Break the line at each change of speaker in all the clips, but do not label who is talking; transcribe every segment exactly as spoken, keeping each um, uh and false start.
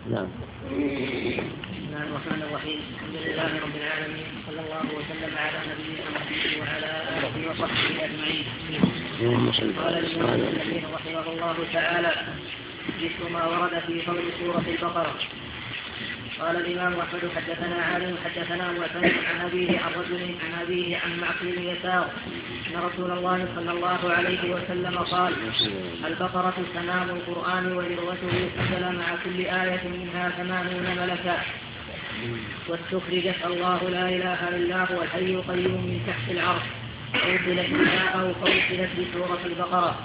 نعم.
بسم الله الرحمن الرحيم. الحمد لله رب العالمين، صلى الله وسلم على نبينا محمد وعلى آله وصحبه أجمعين. قال الإمام ابن رحمه الله تعالى: ذكر ما ورد في فضل سورة البقرة. قال الإمام أحمد: حدثنا عالم حدثنا معتمد عن أبيه عن رجل عن أبيه عن معقل يسار أن رسول الله صلى الله عليه وسلم قال: البقرة سنام القرآن وذروته نزل مع كل آية منها ثمانون ملكا، واستخرجت الله لا إله إلا هو الحي القيوم من تحت العرش، أوصلت بها أو فوصلت بسورة البقرة.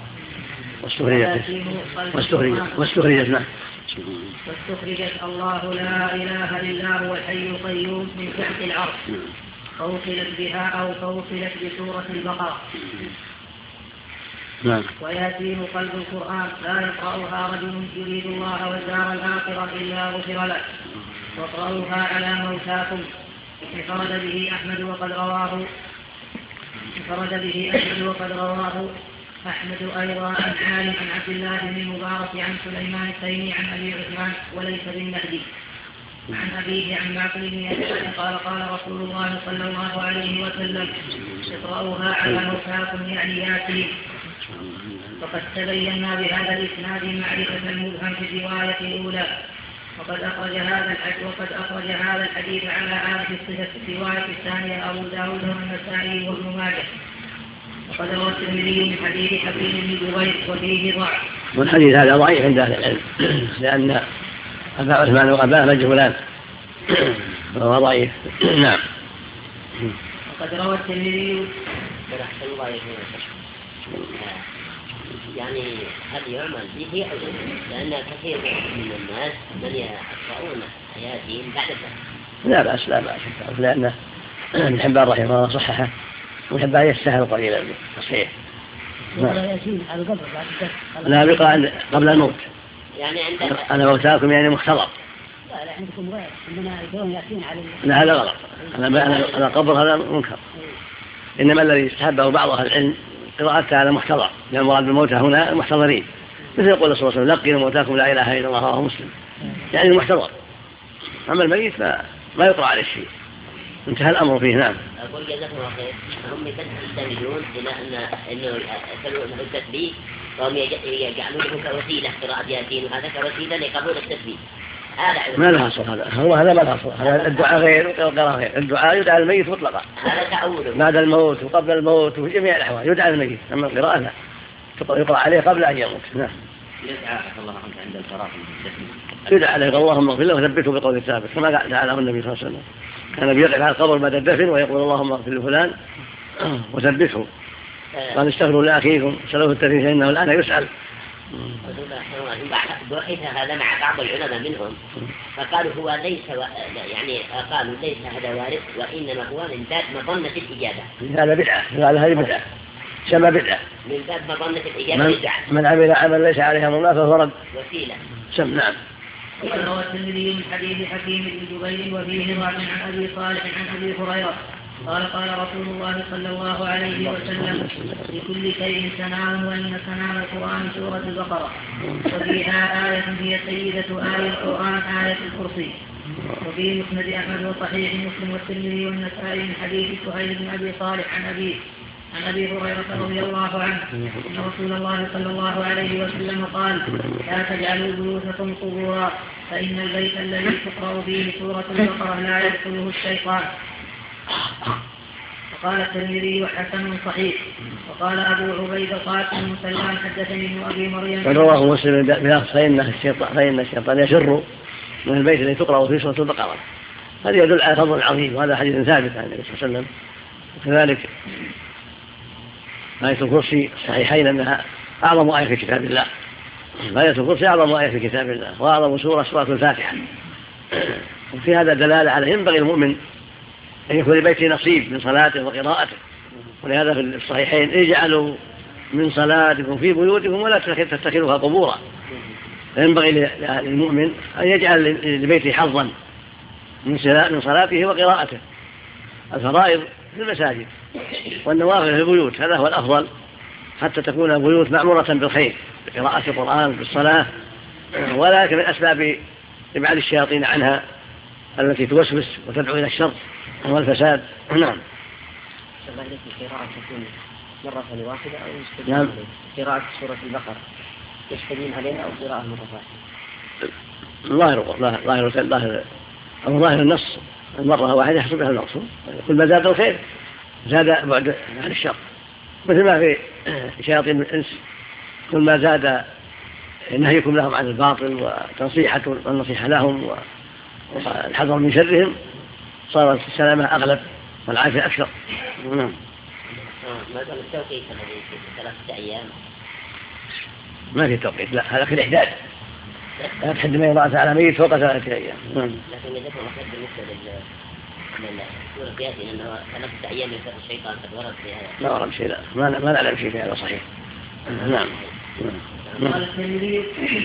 واستخرجت واستخرجت
واستخرجت الله لا إله إلا هو الحي القيوم من تحت العرش، فوصلت بها أو فوصلت بسورة البقرة.
نعم.
ويتيم قلب القرآن لا يقرأها رجل يريد الله والدار الآخرة إلا غفر له، واقرأوها على موتاكم. انفرد به أحمد وقد رواه انفرد به أحمد وقد رواه أحمد أيضا عن عالم عن عبد الله بن المبارك عن سليمان التيمي عن أبي عثمان وليس بالنهدي عن أبيه عن معقل بن يسار قال: قال رسول الله صلى الله عليه وسلم: اقرأوها على موتاكم يعني ياسين. وقد تبينا بهذا الإسناد معرفة المبهم في الرواية الأولى، وقد أخرج هذا الحديث وقد أخرج هذا الحديث على هذه الصفة في الرواية الثانية أبو داود والنسائي وابن ماجه. وقد روى الترمذي من حديث حكيم بن جبير وفيه ضعف.
والحديث هذا ضعيف عند أهل العلم لأن أبا عثمان وأباه مجهولان فهو ضعيف. نعم.
وقد روى الترمذي
يعني هل يعمل به أو لأن كثير من الناس من يقرؤون آياتهم بعد الفجر.
لا بأس لا بأس لأن ابن حبان رحمه الله صححه وحب أن يستهل قليلا بالتصحيح. لا بقى قبل الموت
يعني عند
أنا موتاكم يعني مختلط.
لا لا عندكم غير عندنا يكون يأتين على
لا هذا غلط. أنا أنا أنا قبر هذا منكر. إنما الذي يستحبه بعض أهل العلم قراءتها على محتضر، لأن المراد بالموتى هنا المحتضرين، مثل يقول صلى الله عليه وسلم: لقنوا موتاكم لا إله إلا الله رواه مسلم، يعني المحتضر. أما الميت فما يقرأ عليه شيء، انتهى الأمر فيه. نعم.
أقول جزاكم الله خير. هم يستندون إلى أن إنه يسألون التثبيت، وهم يجعلونه كوسيلة قراءة ياسين، وهذا كوسيلة لقبول التثبيت.
ما لها أصل هذا، هو هذا ما لها أصل. هذا الدعاء غير والقراءة غير. الدعاء يدعى الميت مطلقا.
هذا تأوله.
بعد الموت وقبل الموت وفي جميع الأحوال يدعى الميت، أما القراءة لا، يقرأ عليه قبل أن يموت. نعم.
يدعى الله عنك عند الفراغ من
يدعى عليه: اللهم اغفر له وثبته بقول الثابت، كما قال تعالى النبي صلى الله عليه وسلم كان بيقف على القبر بعد الدفن ويقول: اللهم اغفر لفلان وثبته. قال: استغفروا لأخيكم سلوه التثبيت فإنه الآن يسأل.
بحث هذا مع بعض العلماء منهم فقالوا هو ليس و... يعني قالوا ليس هذا وارد، وإنما هو من باب مظنة الإجابة.
هذا بدعة، هذا هذه بدعة، شما بدعة
من باب مظنة الإجابة.
من, من عمل عمل ليس عليه أمر الله فهو رد
وسيلة.
شم. نعم.
وقد روى الترمذي من حديث حكيم بن جبير وفيه ضعف عن أبي صالح عن أبي هريرة قال: قال رسول الله صلى الله عليه وسلم: لكل شيء سنام، وإن سنام القرآن سورة البقرة، وفيها آية هي سيدة آية القرآن آية الكرسي. وفي مسند أحمد وصحيح مسلم والترمذي والنسائي من حديث سهيل بن أبي صالح عن أبيه عن أبي هريرة رضي الله عنه أن رسول الله صلى الله عليه وسلم قال: لا تجعلوا بيوتكم قبورا، فإن البيت الذي تقرأ فيه سورة البقرة لا يدخله الشيطان. وقال الترمذي: حسن صحيح. وقال أبو عبيد قاسم سلام حدثني ابن أبي مريم
رواه مسلم بلفظ: فإن الشيطان فإن الشيطان يشر من البيت الذي تقرأ فيه سورة البقرة. هذا يدل على فضل عظيم، وهذا حديث ثابت عن النبي صلى الله عليه وسلم. وكذلك آية الكرسي الصحيحين أنها أعظم آية في كتاب الله. آية الكرسي أعظم آية في كتاب الله، وأعظم سورة سورة الفاتحة. وفي هذا دلالة على ينبغي المؤمن أن يكون لبيته نصيب من صلاته وقراءته. ولهذا في الصحيحين: اجعلوا من صلاتكم في بيوتكم ولا تتخذوها قبورا. ينبغي للمؤمن أن يجعل لبيته حظا من صلاته وقراءته. الفرائض في المساجد والنوافل في البيوت، هذا هو الأفضل، حتى تكون البيوت معمورة بالخير بقراءة القرآن بالصلاة. ولكن من أسباب ابعاد الشياطين عنها التي توسوس وتدعو إلى الشر والفساد. نعم.
قراءة تكون مرة واحدة أو يستدين
نعم.
عليه قراءة سورة البقرة يستدين عليها أو قراءة مرة واحدة؟
ظاهر ظاهر ظاهر أو ظاهر النص المرة واحدة يحصل بها المقصود. كل ما زاد الخير زاد بعد عن الشر، مثل ما في شياطين الإنس كل ما زاد نهيكم لهم عن الباطل وتنصيحة والنصيحة لهم والحذر من شرهم صارت السلامة أغلب والعافية أكثر. نعم.
ما دام التوقيت الذي في ثلاثة أيام
ما في توقيت، لا هذا في الإحداد، لا تحد ما يضاعف على ميت فوق ثلاثة أيام.
لكن إذا كان وقت بالنسبة للسورة ياسين أنه ثلاثة أيام يفر الشيطان قد ورد في هذا.
لا ورد شيء، لا ما ما نعلم شيء في هذا صحيح. نعم.
قال الترمذي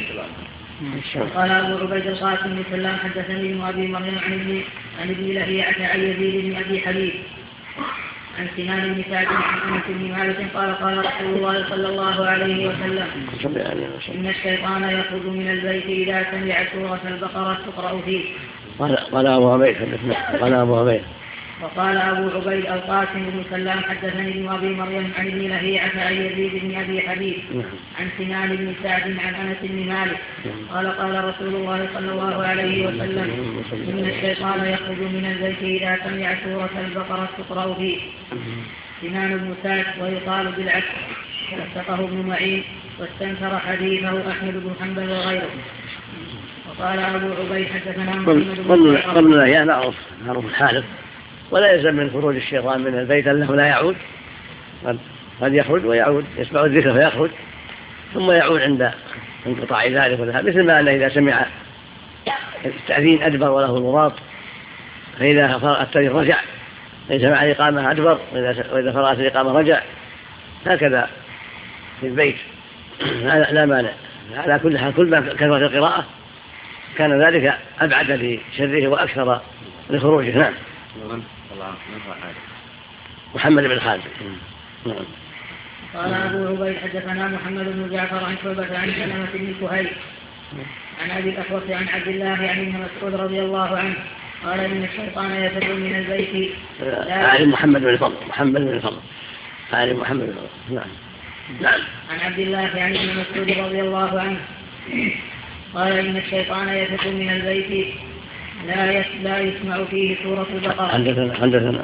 قال أبو عبيد القاسم بن سلام حدثني ابن أبي مريم عن ابن عن ابن لهيعة عن يزيد بن أبي حبيب عن سنان بن سعد عن أنس بن مالك قال قال رسول الله صلى الله عليه وسلم إن الشيطان يخرج من البيت إذا سمع سورة البقرة تقرأ فيه.
قال أبو عبيد قال أبو عبيد
وقال أبو عبيد القاسم بن سلام حدثني ابن أبي مريم عن ابن لهيعة عن يزيد بن أبي حبيب عن سنان بن سعد عن أنس بن مالك قال قال رسول الله صلى الله عليه وسلم إن الشيطان يخرج من البيت إذا سمع سورة البقرة تقرأ فيه. سنان بن سعد ويقال بالعكس وثقه ابن معين واستنكر حديثه أحمد بن حنبل وغيره. وقال أبو عبيد حدثنا محمد بن
قبل الأيام معروف معروف الحالف، ولا يلزم من خروج الشيطان من البيت أنه لا يعود، قد يخرج ويعود يسمع الذكر فيخرج ثم يعود عند انقطاع ذلك وذهاب، مثل ما أنه إذا سمع التأذين أدبر وله الغراط، فإذا فرغ التأذين رجع، إذا سمع الإقامة أدبر وإذا فرغت الإقامة رجع، هكذا في البيت لا مانع. على كل حال كل ما كثرت القراءة كان ذلك أبعد لشره وأكثر لخروجه. نعم. محمد بن خالد.
قال أبو عبيد حدثنا محمد بن جعفر عن شعبة عن سلمة بن كهيل عن أبي الأحوص عن عبد الله عن ابن مسعود رضي الله عنه قال إن الشيطان يفر من البيت.
عالم محمد بن فضل محمد بن فضل عالم محمد بن فضل. نعم. نعم.
عن عبد الله عن ابن مسعود رضي الله عنه قال إن الشيطان يفر من البيت لا لا يسمع فيه سورة البقرة.
حدثنا حدثنا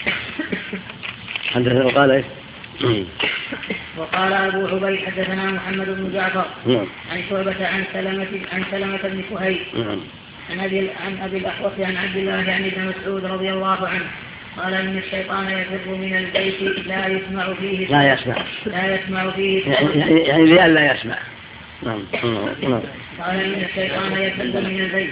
حدثنا وقال ايش؟
وقال أبو عبيد حدثنا محمد بن جعفر عن شعبة عن سلمة عن سلمة بن كهيل عن أبي عن أبي الأحوص عن عبد الله عن ابن مسعود رضي الله عنه قال إن الشيطان يفر من البيت لا يسمع فيه
لا يسمع
لا يسمع فيه
يعني يعني لأن لا يسمع. نعم.
قال إن الشيطان يفر من البيت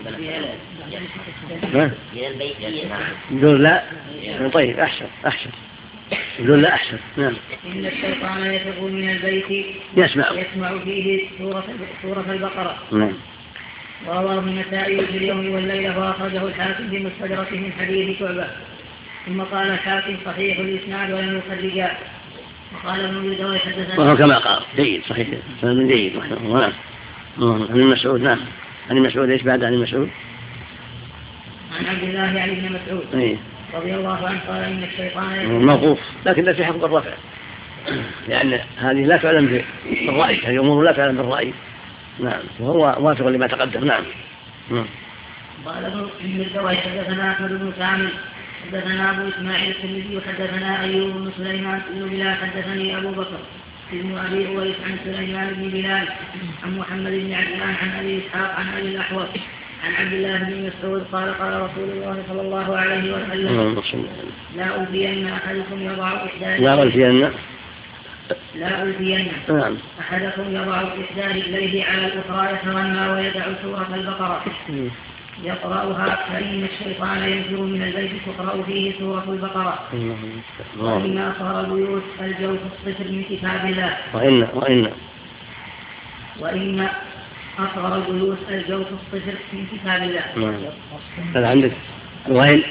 يقول لا. طيب أحسن أحسن يقول لا أحسن. نعم.
إن الشيطان يفر من البيت
يسمع
يسمع فيه سورة سورة البقرة.
نعم.
ورواه النسائي في اليوم والليلة وأخرجه الحاكم في مستدركه من حديث شعبة. ثم قال الحاكم صحيح الإسناد ولم يخرجا. وقال ابن جدوي حدثنا
وهو كما قال جيد صحيح من جيد رحمه الله. نعم. عن المسعود. نعم. عن المسعود ايش بعد عن المسعود؟
عن عبد الله عن ابن مسعود
ايه
رضي الله عنه قال إن الشيطان
موقوف، لكن في حكم الرفع لأن هذه لا تعلم بالرأي، هذه أمور لا تعلم بالرأي. نعم. وهو موافق لما تقدم. نعم.
قال ابن الجوي حدثنا أحمد بن كامل حدثنا أبو إسماعيل الترمذي حدثنا أيوب بن سليمان بن بلال حدثني أبو بكر ابن أبي أويس عن سليمان بن بلال عن محمد بن عجلان عن أبي إسحاق عن أبي الأحوص عن عبد الله بن مسعود قال قال رسول الله صلى الله عليه وسلم لا ألفين أحدكم يضع إحدى
لا ألفين
لا ألفين أحدكم يضع إحدى رجليه على الأخرى يتغنى ويدع سورة البقرة يقرأها فإن الشيطان ينفر من البيت تقرأ فيه سورة البقرة. وإن أصغر البيوت الجوف الصفر من كتاب الله.
وإن وإن
وإن أصغر البيوت الجوف الصفر من كتاب الله.
هذا عندك وين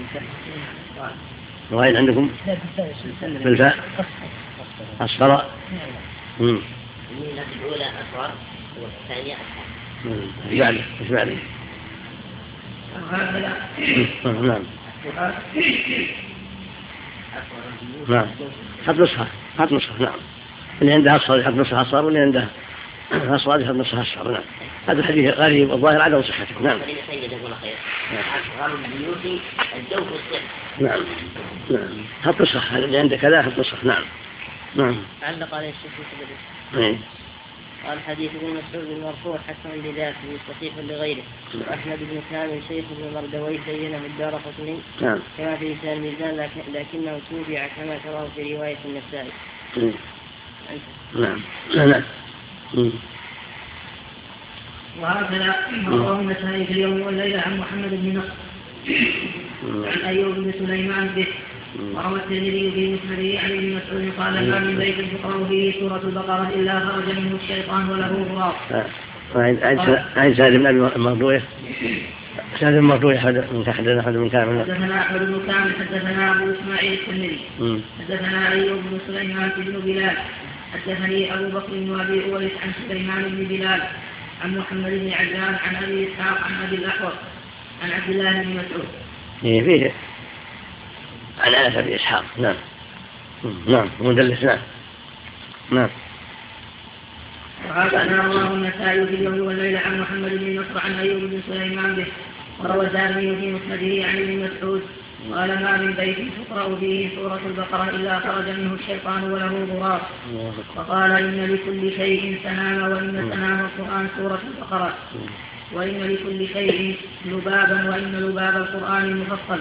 وين عندكم بالفاء أصغر.
الأولى أصغر والثانية أصغر.
إيش بعده إيش بعده نعم نعم حط نصها حط نصها نعم اللي عنده أصفر يحط نصها أصفر واللي عنده أصفر يحط نصها أصفر. نعم هذا الحديث غريب والظاهر عدم صحته. نعم نعم نعم حط نصها هذا اللي عنده كذا حط نصها. نعم نعم
علق عليه الشيخ في
نعم.
قال حديث ابن مسعود المرفوع حسن بذاته صحيح لغيره. أحمد بن كامل شيخ ابن مردويه بينه الدارقطني
نعم
كما في لسان الميزان لكن لكنه توبع كما تراه في رواية النسائي.
نعم نعم
وهكذا رواه النسائي في اليوم والليلة عن محمد بن نصر عن أيوب بن سليمان به. وروى الترمذي في مسنده عن ابن مسعود قال ما من بيت تقرأ فيه سورة البقرة إلا خرج منه الشيطان وله غراب.
عن سعد بن أبي مردويه سعد بن مردويه حدثنا أحمد بن كامل
حدثنا أحمد بن كامل حدثنا أبو إسماعيل الترمذي حدثنا أيوب بن سليمان بن بلال حدثني أبو بكر بن أبي أويس عن سليمان بن بلال عن محمد بن عجلان عن أبي إسحاق عن أبي الأحوص عن عبد الله بن مسعود.
إيه فيه عن أنس بن إسحاق. نعم نعم مدلس. نعم نعم
وهكذا رواه النسائي في اليوم والليلة عن محمد بن نصر عن أيوب بن سليمان به. وروى الدارمي في مسنده عن ابن مسعود قال ما من بيت تقرأ فيه سورة البقرة إلا خرج منه الشيطان وله غراب. وقال إن لكل شيء سنام وإن سنام القرآن سورة البقرة وإن لكل شيء لبابا وإن لباب القرآن مفصل.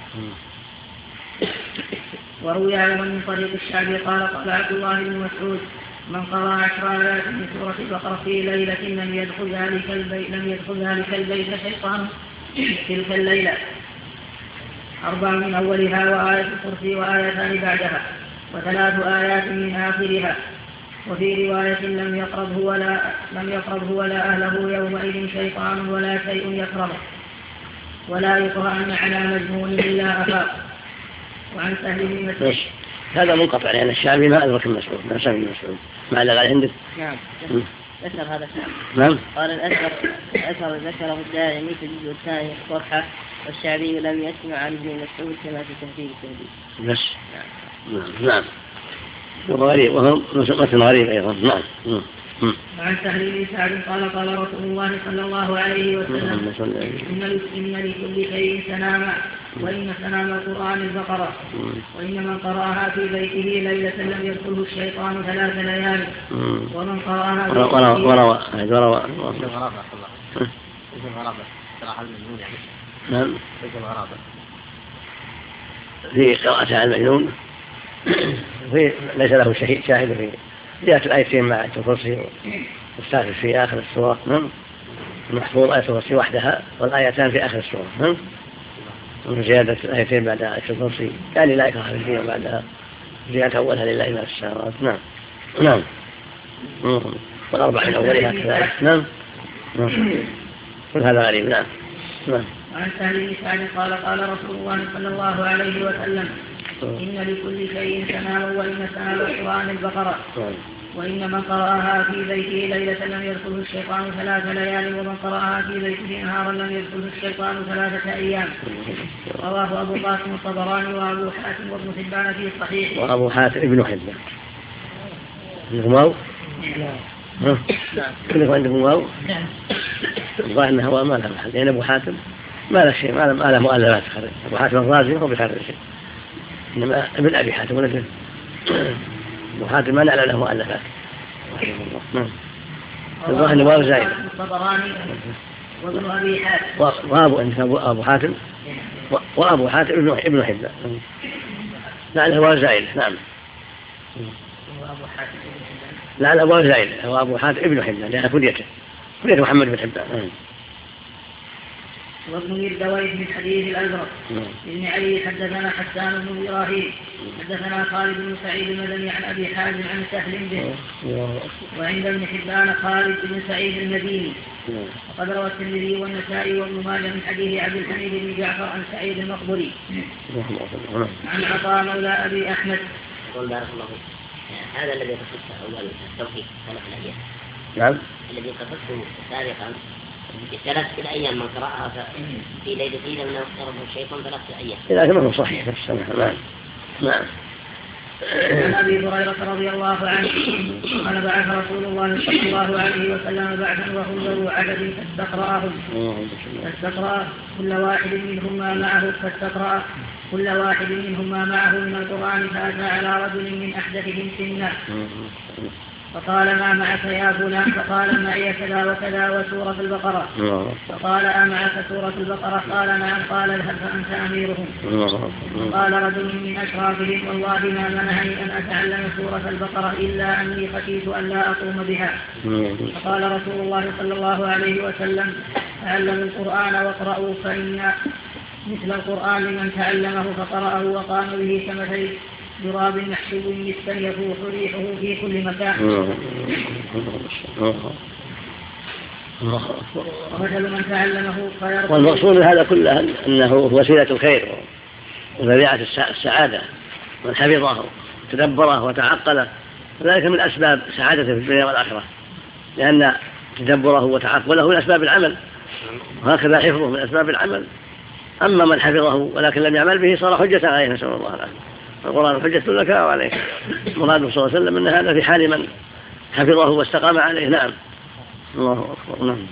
وروي أيضا من طريق الشعبي قال قال عبد الله بن مسعود من قرأ عشر آيات من سورة البقرة في ليلة لم يدخل ذلك البيت لم يدخل ذلك البيت شيطان تلك الليلة. أربع من أولها وآية الكرسي وآيتان بعدها وثلاث آيات من آخرها. وفي رواية لم يقربه ولا لم يقربه ولا أهله يومئذ شيطان ولا شيء يقربه ولا يقرأن على مجنون إلا أفاق. وعن سهل بن مسعود
هذا منقطع لأن الشعبي ما أدرك المسعود ما سمع المسعود ما علق على عندك.
نعم أثر هذا الشعب.
نعم قال
الأثر الأثر ذكره الدارمي في الجزء الثاني الصفحة والشعبي لم يسمع عن ابن مسعود كما في تهذيب التهذيب.
بس نعم نعم وغريب وهم مسألة غريب أيضا. نعم.
وعن سهل بن سعد قال قال رسول الله صلى الله عليه وسلم إن لكل شيء سناما وإن سنام القرآن البقرة وإن من قرأها في بيته ليلة لم يدخله الشيطان ثلاث ليال ومن قرأها في
وروى وروى وروى نعم في قراءة على المجنون في ليس له شهيد شاهد في جاءت الآيتين مع الكرسي والسادس في آخر السورة. نعم المحفوظ آية الكرسي وحدها والآيتان في آخر السورة. نعم وزيادة الآيتين بعد آية الكرسي قال لا إكراه في الدين بعدها زيادة أولها لله ما في السماوات. نعم نعم والأربع من أولها كذلك. نعم نعم كل هذا غريب. نعم نعم.
وعن سهل بن سعد قال قال رسول الله صلى الله عليه وسلم إن لكل شيء سنام وإن سنام القرآن البقرة وإن من قرأها في بيته ليلة لم يدخله الشيطان ثلاث ليال ومن قرأها في بيته نهارا لم يدخله الشيطان ثلاثة أيام. رواه أبو قاسم الطبراني وأبو حاتم وابن حبان في الصحيح.
وأبو حاتم ابن حبان عندكم واو؟ نعم كلكم عندكم واو؟ نعم الظاهر أنه هو ما له محل لأن أبو حاتم ما له شيء ما له مؤلفات خرج. أبو حاتم الرازي هو بخرج شيء إنما ابن أبي حاتم ولكن أبو حاتم ما نعلم له مؤلفات. نعم الظاهر أنه واو زائد.
الطبراني وابن أبي حاتم
وأبو أنت أبو حاتم وأبو حاتم ابن ابن حبان لعله واو زائد. نعم
وأبو حاتم
لعله واو زائد وأبو حاتم ابن حبان لأن كنيته كنيته محمد بن حبان.
وابن مردويه من حديث الأزرق ابن علي حدثنا حسان بن إبراهيم حدثنا خالد بن سعيد المدني عن أبي حازم عن سهل به وعند ابن حبان خالد بن سعيد المديني. وقد روى الترمذي والنسائي وابن ماجه من حديث عبد الحميد بن جعفر عن سعيد المقبري عن عطاء مولى أبي أحمد.
هذا الذي قصدته أول التوحيد ثلاث الأيام.
نعم
الذي قصدته سابقا ثلاثة أيام من قرأها في ليلة إذا من اقترب الشيطان ثلاثة أيام.
إذا كان هو صحيح نعم نعم. نعم.
عن أبي هريرة رضي الله عنه قال بعث رسول الله صلى الله عليه وسلم بعثا وهم ذو عدد فاستقرأهم فاستقرأ كل واحد منهم ما معه فاستقرأ كل واحد منهم ما معه من القرآن فأتى على رجل من أحدثهم سنا فقال ما معك يا فلان؟ فقال معي كذا وكذا وسورة البقرة. فقال أمعك سورة البقرة؟ قال نعم. قال اذهب فأنت أميرهم. قال رجل من أشرافهم والله ما منعني أن أتعلم سورة البقرة إلا أني خشيت أن لا أقوم بها. فقال رسول الله صلى الله عليه وسلم تعلموا القرآن واقرأوا فإن مثل القرآن لمن تعلمه فقرأه وقام به كمثل ضراب محسوب يستنيف ريحه في كل مكان. ومثل من تعلمه خير.
والمقصود هذا كله أنه وسيلة الخير وذريعة السعادة. من حفظه وتدبره وتعقله ذلك من أسباب سعادته في الدنيا والآخرة، لأن تدبره وتعقله من أسباب العمل، وهكذا حفظه من أسباب العمل. أما من حفظه ولكن لم يعمل به صار حجة عليه، نسأل الله العافية. القرآن حجة لك أو عليك. مراده صلى الله عليه وسلم أن هذا في حال من حفظه واستقام عليه. نعم. الله أكبر. نعم.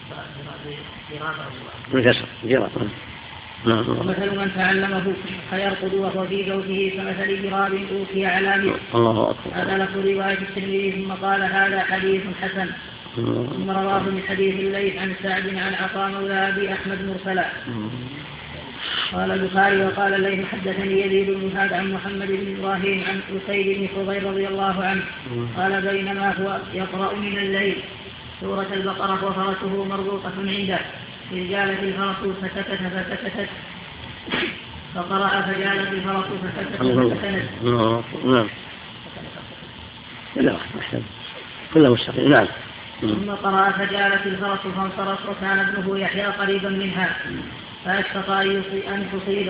بالكسر جرى. نعم.
ومثل من تعلمه فيرقد وهو في زوجه كمثل جراب أوتي على مثل.
الله أكبر.
هذا لفظ رواية الترمذي ثم قال هذا حديث حسن. ثم رواه من حديث الليث عن سعد عن عطاء مولى أبي أحمد مرسلا. قال البخاري وقال الليث حدثني يزيد بن هاد عن محمد بن إبراهيم عن أسيد بن حضير رضي الله عنه قال بينما هو يقرأ من الليل سورة البقرة وفرسه مربوطة عنده إذ جالت الفرس فسكت فسكتت فقرأ فجالت الفرس فسكتت فسكتت.
نعم. لا أحسن كله مستقيم. نعم.
ثم قرأ فجالت الفرس فانصرف وكان ابنه يحيى قريبا منها فأشفق أن تصيبه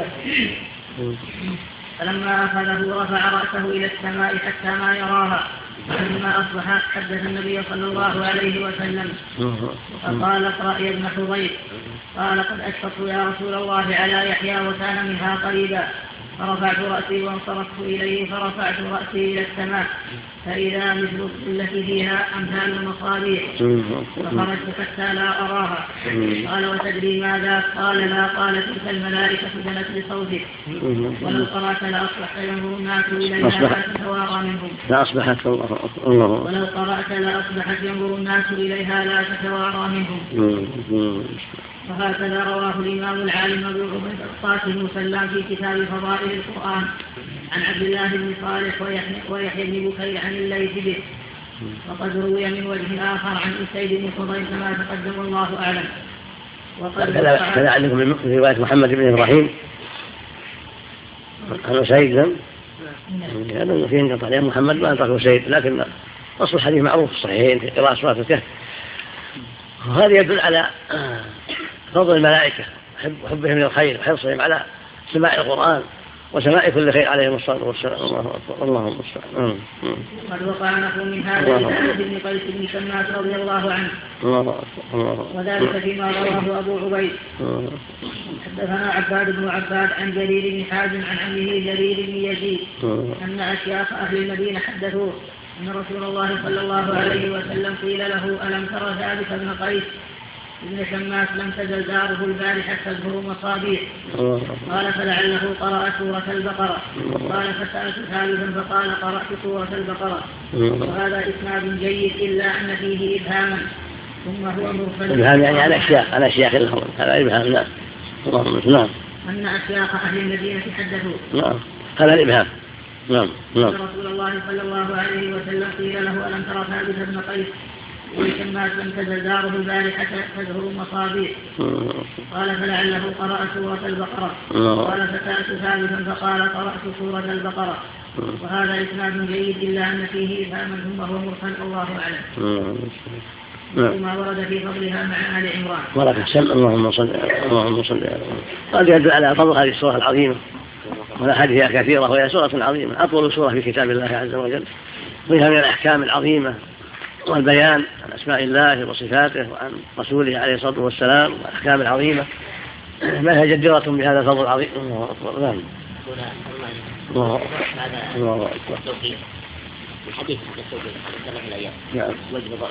فلما أخذه رفع رأسه إلى السماء حتى ما يراها. فلما أصبح حدث النبي صلى الله عليه وسلم فقال اقرأ يا ابن حضير. قال قد أشفقت يا رسول الله على يحيى وكان منها قريبا. فرفعت رأسي وانصرفت إليه فرفعت رأسي إلى السماء فإذا مثل التي فيها أمثال المصابيح فخرجت حتى لا أراها. قال وتدري ماذا؟ قال لا. قال تلك الملائكة جنت لصوتك ولو قرأت لأصبحت ينظر الناس إليها لا تتوارى منهم.
لا أصبحت الله.
ولو قرأت لأصبحت ينظر الناس إليها لا تتوارى منهم. وهكذا رواه الإمام العالم أبو عبيد القاسم مسلم في كتاب فضائل القرآن عن عبد الله بن صالح ويحيى بن بكير عن الليث به. وقد روي من وجه آخر عن أسيد بن حضير كما تقدم الله أعلم.
كذا عندكم من رواية محمد بن إبراهيم عن أسيد هذا فيه انقطاع لأن محمد ما انطق أسيد، لكن أصل الحديث معروف الصحيحين في قراءة سورة الكهف. وهذا يدل على فضل الملائكة وحبهم للخير وحرصهم على سماع القرآن وسماع كل خير عليهم الصلاة والسلام. الله أكبر. اللهم المستعان.
قد وقع نحو من هذا لسعد بن قيس بن شماس رضي الله عنه.
الله أكبر.
وذلك فيما رواه أبو عبيد. حدثنا عباد بن عباد عن جرير بن حازم عن عمه جرير بن يزيد أن أشياخ أهل المدينة حدثوه أن رسول الله صلى الله عليه وسلم قيل له ألم ترى ثابت بن قيس ابن شماس لم تزل داره البارحة تظهر مصابيح؟ قال فلعله قرأ سورة البقرة. قال فسألت ثالثا فقال قرأت سورة البقرة. وهذا إسناد جيد إلا أن فيه إبهاما ثم هو مرسل.
إبهام يعني على أشياخ على أشياخ لهم هذا إبهام. نعم. نعم.
أن أشياخ أهل المدينة حدثوا.
نعم. هذا الإبهام. نعم. نعم.
رسول الله صلى الله عليه وسلم قيل له ألم ترى ثابت بن قيس ابن شماس لم تزل داره البارحة تزهر مصابيح؟ قال فلعله قرأ سورة البقرة. قال فسألت ثابتا فقال قرأت سورة البقرة. وهذا إسناد جيد إلا أن فيه إبهاما ثم هو مرسل. الله أعلم. وما ورد في فضلها مع آل عمران.
بارك السلام. اللهم صل اللهم صل على محمد. هذا يدل على فضل هذه السورة العظيمة والأحاديث كثيرة، وهي سورة عظيمة أطول سورة في كتاب الله عز وجل، فيها من الأحكام العظيمة والبيان عن أسماء الله وصفاته وعن رسوله عليه الصلاة والسلام والأحكام العظيمة ما هي جديرة بهذا الفضل العظيم. الله أكبر. نعم. الله الله أكبر.
الحديث عن التوبة ثلاث الأيام.
نعم.
وجه ضعف.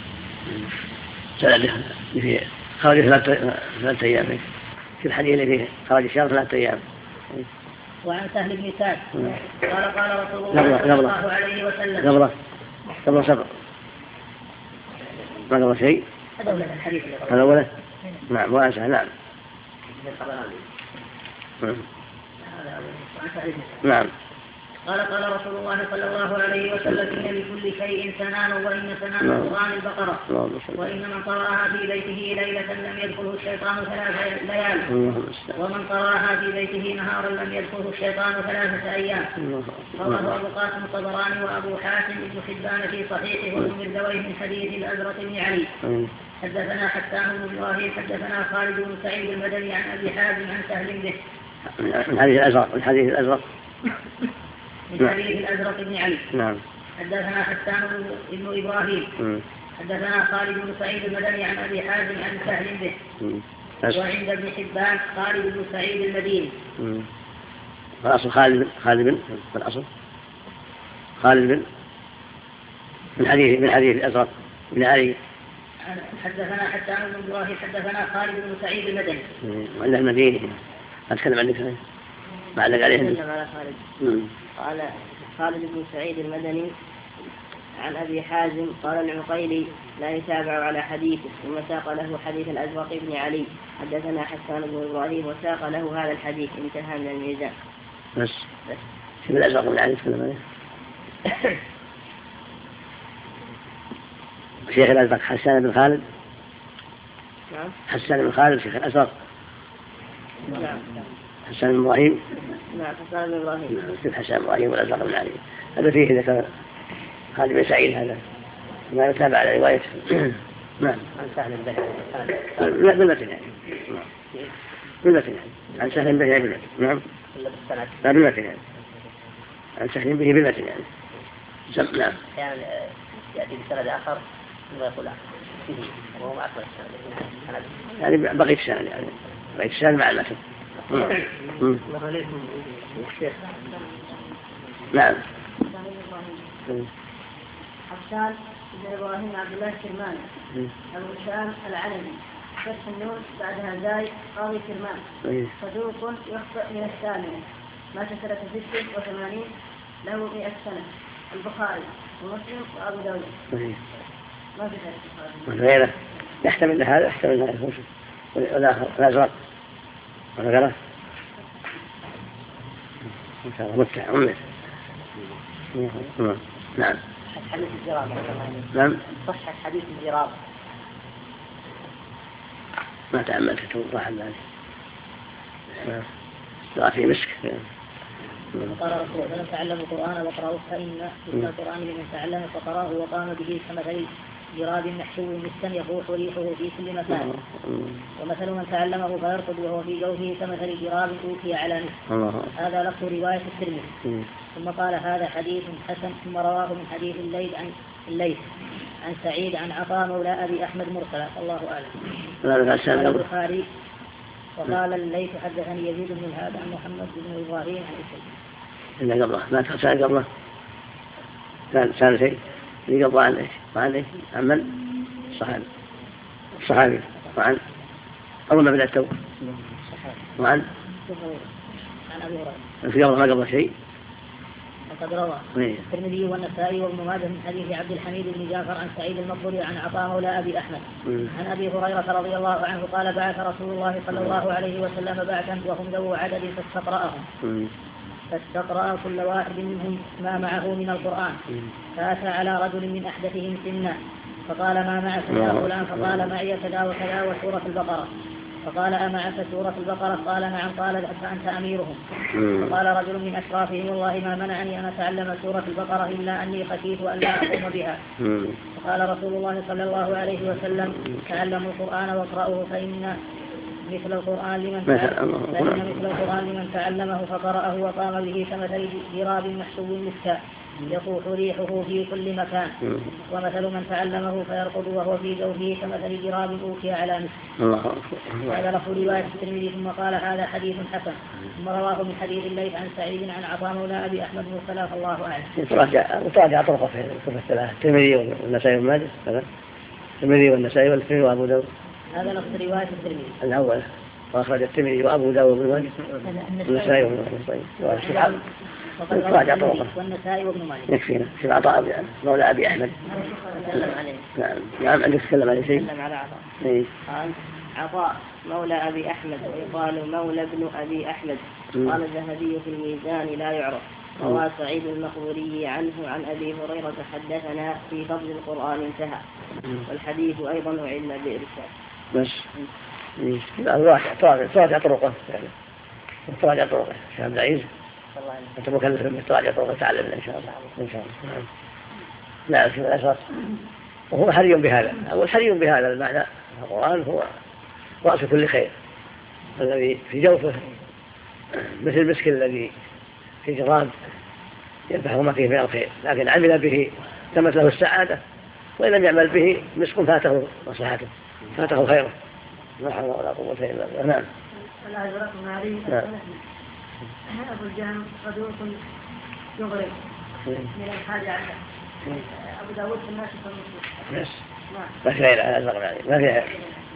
سأله في خرج ثلاثة أيام في الحديث اللي فيه خرج الشهر ثلاثة أيام.
وعن سهل بن سعد قال قال رسول الله صلى الله عليه وسلم
قبله قبله سبق ما قبل شيء
هذا أوله الحديث
هذا أوله. نعم وأنسى. نعم نعم.
قال قال رسول الله صلى الله عليه وسلم إن لكل شيء سنان وإن سنان القرآن البقرة وإن من قرأها في بيته ليلة لم يدخله الشيطان ثلاث ليال ومن قرأها في بيته نهارا لم يدخله الشيطان ثلاثة أيام. رواه أبو قاسم الطبراني وأبو حاتم بن حبان في صحيحه وابن مردويه من حديث الأزرق بن علي. حدثنا حسان بن إبراهيم حدثنا خالد بن سعيد المدني عن أبي حازم عن سهل به
من حديث الأزرق من حديث الأزرق
من حديث الأزرق بن علي.
نعم.
حدثنا حسان بن إبراهيم م. حدثنا خالد بن سعيد المدني عن أبي حازم عن سهل به م. وعند ابن حبان خالد بن سعيد المديني.
الأصل خالد خالد بن الأصل خالد بن من حديث من حديث الأزرق بن علي.
حدثنا حسان بن إبراهيم حدثنا خالد بن سعيد المدني
وعند المديني. أتكلم عن ذلك ما علق عليه.
على خالد. قال خالد بن سعيد المدني عن أبي حازم قال العقيلي لا يتابع على حديثه ثم ساق له حديث الأزرق بن علي. حدثنا حسان بن إبراهيم وساق له هذا الحديث. انتهى من الميزان.
بس بس شوف الأزرق بن علي تكلم عليه. شيخ الأزرق حسان بن خالد.
نعم.
حسان بن خالد شيخ الأزرق.
نعم.
حسان بن إبراهيم.
نعم حسان بن إبراهيم.
نعم حسان بن إبراهيم والأزرق بن علي. هذا فيه ذكر خالد بن سعيد هذا ما يتابع على روايته. نعم.
عن سهل بن
لا بالمتن يعني. بالمتن يعني. عن سهل به بالمتن. نعم. لا بالمتن يعني. عن سهل به بالمتن يعني. سم نعم.
يعني يأتي بسند آخر ويقول فيه وهو ما أكبر السند.
يعني بقية السند يعني بقية السند مع المتن. نعم.
حسان بن إبراهيم عبد الله الكرماني أبو هشام العلمي فتح النون بعدها زاي قاضي كرمان صدوق يخطئ من الثامنة مات سنة ست وثمانين له مئة سنة. البخاري ومسلم وأبو داود. ما في ذلك
غيره يحتمل هذا يحتمل هذا والآخر الأزرق وغيره إن شاء الله متع عمر. نعم.
حديث الجراب.
نعم.
صحة حديث الجراب.
ما تأملت توضح ذلك. لا في مسك.
قال رسول الله من تعلم القرآن وقرأه فإن مثل القرآن لمن تعلم فقرأه وقام به كمثل جراد محشو مسكا يفوح ريحه في كل مكان. ومثل من تعلمه فيرقد وهو في جوفه كمثل جراد أوتي على نصف. هذا لفظ رواية الترمذي. ثم قال هذا حديث حسن. ثم رواه من حديث الليث عن الليث عن سعيد عن عطاء مولى أبي أحمد مرسلا. الله أعلم. قال البخاري وقال الليث حدثني يزيد بن الهاد عن محمد بن إبراهيم عن إسحاق.
إلا قبله ما تسأل قبله كان سأل شيء اللي قبله عن إيش وعن إيش عن من الصحابي الصحابي وعن أول ما بدأ التوبة وعن
عن أبي هريرة
في قبله ما قبله شيء.
وقد روى الترمذي والنسائي وابن ماجه من حديث عبد الحميد بن جعفر عن سعيد المقبري عن عطاء مولى أبي أحمد عن أبي هريرة رضي الله عنه قال بعث رسول الله صلى الله عليه وسلم بعثا وهم ذو عدد فاستقرأهم فاستقرأ كل واحد منهم ما معه من القرآن فأتى على رجل من أحدثهم سنا فقال ما معك يا فلان فقال معي كذا وكذا وسورة البقرة فقال أمعك سورة البقرة قال نعم قال فأنت أميرهم فقال رجل من أشرافهم والله ما منعني أن أتعلم سورة البقرة إلا أني خشيت أن لا أقوم بها فقال رسول الله صلى الله عليه وسلم تعلموا القرآن واقرأوه فإن مثل القرآن لمن فإن مثل القرآن لمن تعلمه فقرأه وقام به كمثل جراب محسوب مسكا يفوح ريحه في كل مكان. ومثل من تعلمه فيرقد وهو في جوفه كمثل جراب أوكي على مثل. هذا لفظ رواية الترمذي. ثم قال هذا حديث حسن. ثم رواه من حديث الليث عن سعيد عن عطاء مولى أبي أحمد مرسلا فالله أعلم.
تراجع طرقه في الكتب الثلاثة الترمذي والنسائي وابن ماجه كذا. الترمذي والنسائي والترمذي وأبو داود.
هذا لفظ رواية الترمذي
الأول وأخرج الترمذي وأبو داود وابن ماجه والنسائي وابن ماجه. راجع طرقه
والنسائي وابن ماجه.
يكفينا في عطاء مولى أبي أحمد. نعم نعم عندك تكلم عليه شيء.
تكلم على عطاء. قال عطاء مولى أبي أحمد ويقال مولى ابن أبي أحمد. قال الذهبي في الميزان لا يعرف. روى سعيد المقبوري عنه عن أبي هريرة حدثنا في فضل القرآن انتهى. والحديث أيضا أعل بإرسال.
بس راجع تراجع تراجع طرقه تراجع طرقه شيخ عبد العزيز. أنت مكلف بأن تراجع طرقه تعلمنا إن شاء الله إن شاء الله. نعم في الأساس وهو حري بهذا أو حري بهذا المعنى. القرآن هو رأس كل خير. الذي في جوفه مثل المسك الذي في جراد ينفعه ما فيه من الخير، لكن عمل به تمت له السعادة، وإن لم يعمل به مسك فاته مصلحته فاته خيره. لا حول ولا قوة إلا بالله. نعم.
نعم. أبو الجهم صدوق يغرب من الحاجة عنده. أبو داود في الناس
والمسلم. ما في غير هذا الزغم يعني ما في غير.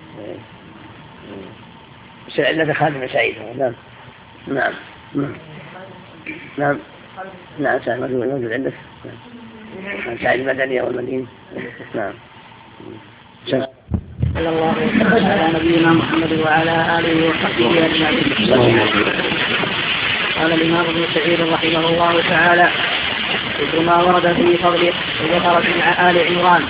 سعيد خادم سعيد. نعم نعم نعم نعم سعيد موجود عندك. نعم سعيد المدنية والمدينة. نعم.
صلى الله على نبينا محمد وعلى آله وصحبه أجمعين. قال الإمام ابن سعيد رحمه الله تعالى ذكر ما ورد في فضل البقرة مع آل عمران.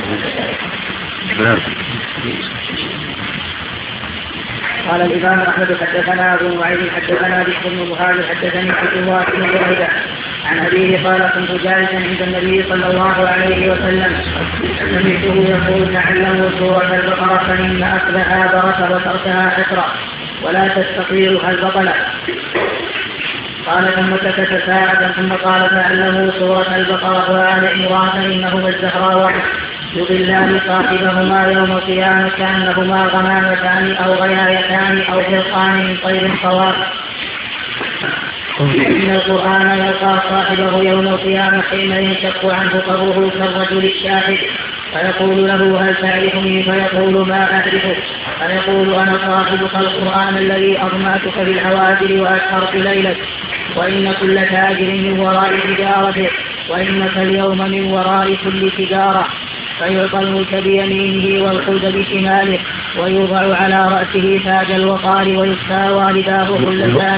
قال الإمام أحمد حدثنا أبو نعيم حدثنا بشر بن مهاجر حدثني عبد الله بن بريدة عن أبيه قال كنت جالسا عند النبي صلى الله عليه وسلم سمعته يقول تعلموا سورة البقرة فإن أصلها بركة وتركها حسرة ولا تستطيعها البطلة. قال ثم سكت ساعة ثم قال تعلموا سورة البقرة وآل عمران فإنهما الزهراوان يضلان صاحبهما يوم القيامة كأنهما غمامتان أو غيايتان أو فرقان من طير صواب. إن القرآن يلقى صاحبه يوم القيامة حين ينشق عنه قبره كالرجل الشاهد فيقول له هل تعرفني فيقول ما أعرفك فيقول أنا صاحبك القرآن الذي أظمأتك بالعوادل وأسهرت ليلك وإن كل تاجر من وراء تجارته وإنك اليوم من وراء كل تجارة. فيعطى الملك بيمينه والخلد بشماله ويوضع على رأسه تاج الوقار ويكسى والداه كلتان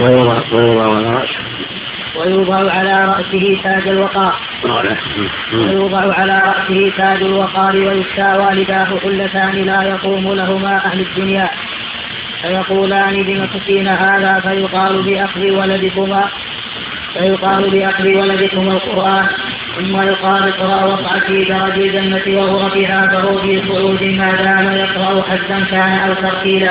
ويوضع على رأسه تاج الوقار ويوضع على رأسه تاج الوقار ويكسى والداه كلتان لا يقوم لهما أهل الدنيا فيقولان بما تكفين هذا فيقال بأخذ ولدكما فيقال بأخذ ولدكما القرآن ثم يقال اقرأ واقع في درج الجنة وغرفها فهو في صعود ما دام يقرأ حدا كان أو ترتيلا.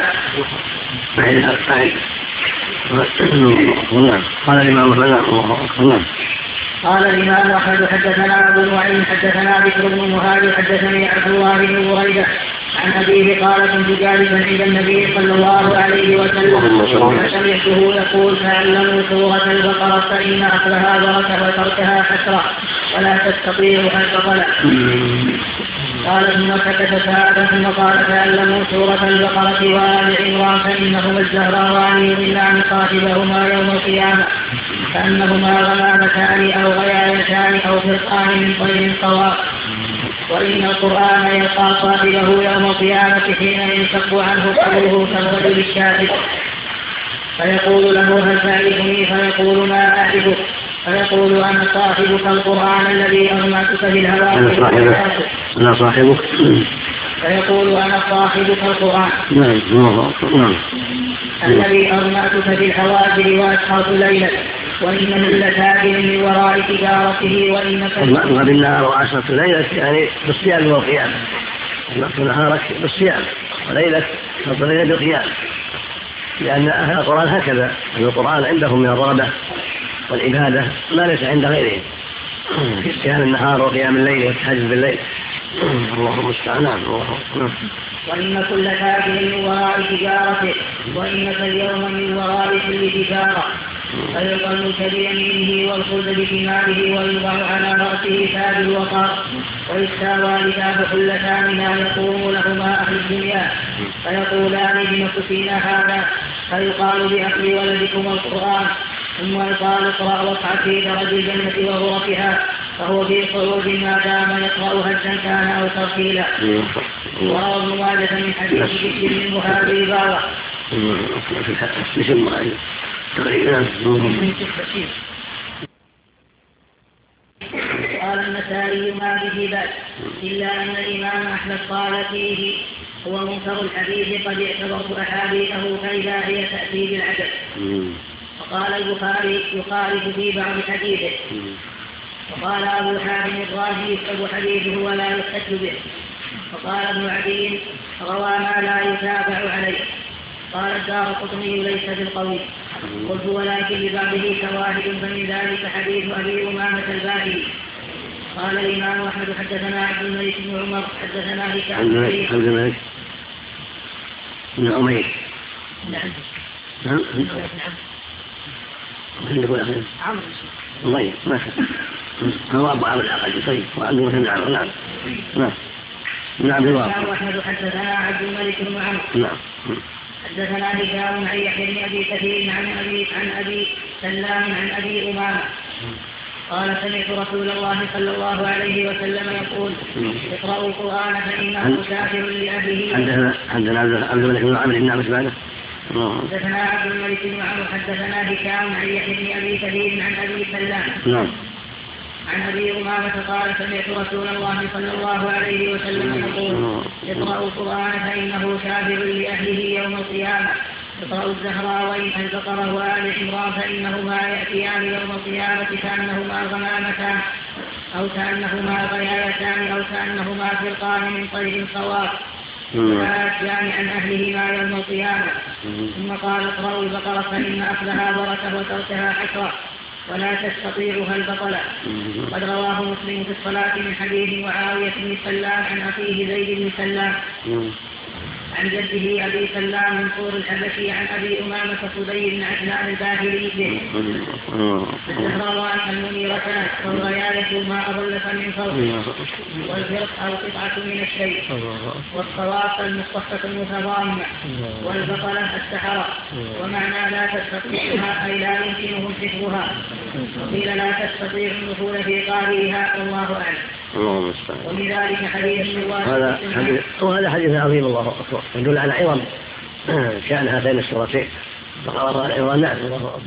قال الإمام أحمد
قال الإمام أحمد حدثنا أبو نعيم حدثنا بكر بن مهاجر حدثني عبد الله بن بريدة عن أبيه قال كنت جالسا عند النبي صلى الله عليه وسلم فسمعته يقول تعلموا سورة البقرة فإن أخذها بركة وتركها حسرة ولا تستطيعها البطلة. قال ثم سكت ساعة ثم قال تعلموا سورة البقرة وآل عمران فإنهما الزهراوان يضلان صاحبهما يوم القيامة كأنهما غمامتان أو غيايتان أو فرقان من طير صواب. وإن القرآن يلقى صاحبه يوم القيامة حين ينشق عنه قبره كالرجل الشاهد فيقول له هل تعرفني فيقول ما أعرفك فيقول أنا صاحبك القرآن الذي أظمأتك بالهواء
أنا صاحبك
فيقول أنا صاحبك القرآن الذي أظمأتك بالحوادر وأسهرت ليلك وإن كل تاجر من وراء تجارته وإنك
بالله وعشرة ليلة يعني بالصيام والقيام نقص نهارك بالصيام وليلك نقص ليلة بالقيام لأن أهل القرآن هكذا أن القرآن عندهم من الرغبة والعبادة ما ليس عند غيرهم في صيام النهار وقيام الليل والتهجد بالليل. اللهم المستعان.
وإن كل تاجر من وراء تجارته، وإنك اليوم من وراء كل تجارة. فيلقى المرتد بيمينه والخلد بشماله ويوضع على رأسه تاج الوقار، ويستاوى لتاه حلتان لا يقوم لهما أهل الدنيا، فيقولان بمكسينا هذا، فيقال بأكل ولدكم القرآن، ثم يقال اقرأ واصعد في درج الجنة وغرفها، فهو في خروج ما دام يقرأ هزا كان أو ترتيلا. وروى ابن ماجه من حديث بشر من هذه البارة. قال النسائي ما به بأس، إلا أن الإمام أحمد قال فيه هو منكر الحديث قد اعتبرت أحاديثه فإذا هي تأتي بالعجب. وقال البخاري يخالف في بعض حديثه. وقال أبو حاتم الرازي يكتب حديثه ولا يحتج به. وقال ابن عدي روى ما لا يتابع عليه. قال الدارقطني ليس بالقوي. قلت ولكن لبعضه شواهد، فمن ذلك حديث أبي أمامة الباهلي. قال الإمام أحمد حدثنا عبد الملك بن عمر حدثنا هشام بن
الملك بن عمير.
نعم
نعم
عمرو
طيب ما هو أبو عبد العقل. طيب وعنده مثل عمرو. نعم نعم نعم
الإمام أحمد حدثنا عبد الملك بن عمر.
نعم
حدثنا هشام عن يحيى بن أبي كثير عن أبي عن أبي سلام عن أبي أمامة قال سمعت رسول الله صلى الله عليه وسلم يقول اقرأوا القرآن فإنه شافع لأهله.
عندنا عندنا عبد الملك بن عمرو بن عمرو بعده.
حدثنا عبد الملك بن عمرو حدثنا هشام عن يحيى بن أبي كثير عن أبي سلام
نعم
عن أبي أمامة قال سمعت رسول الله صلى الله عليه وسلم يقول اقرأوا القرآن فإنه شافع لأهله يوم القيامة. اقرأوا الزهراوين البقرة وآل عمران فإنهما يأتيان يوم القيامة كأنهما غمامتان أو كأنهما غيايتان أو كأنهما فرقان من طير صواب يأتيان عن أهلهما يوم القيامة. ثم قال اقرأوا البقرة فإن أصلها بركة وتركها حسرة ولا تستطيعها البطلة. قد رواه مسلم في الصلاة من حديث معاوية بن سلام عن أخيه زيد بن سلام عن جده أبي سلام من طور الحبشي عن أبي أمامة صدي بن عثمان الباهلي به. الزهراوان المنيرتان والغياية ما أضلت من فوق، والفرق أو قطعة من الشيء، والصواف المصطفة المتضامة، والبطلة السحرة. ومعنى لا تستطيعها أي لا يمكنهم حفظها، وقيل لا تستطيع الدخول في قارئها والله أعلم. ومن ذلك حديث
هذا حديث وهذا حديث عظيم الله أكبر يدل على عظم شأن هاتين السورتين. فقال وآل عمران. نعم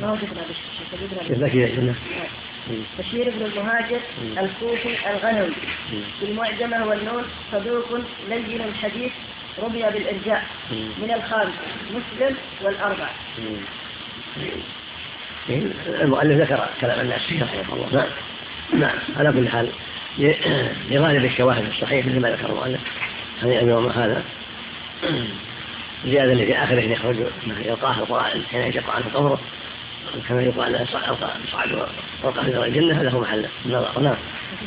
بشير بن المهاجر الكوفي الغنوي بالمعجمة والنون صدوق لين الحديث رمي بالإرجاء من الخامس مسلم والأربع.
المؤلف ذكر كلام الناس فيه رحمه الله. نعم نعم على كل حال لغالب الشواهد الصحيح مثل ما ذكر المؤلف هذه اليوم هذا زيادة اللي في آخره يخرج يلقاه القرآن حين يقع في قبره كما يقال صعد وقع في الجنة. هذا هو محل النظر. نعم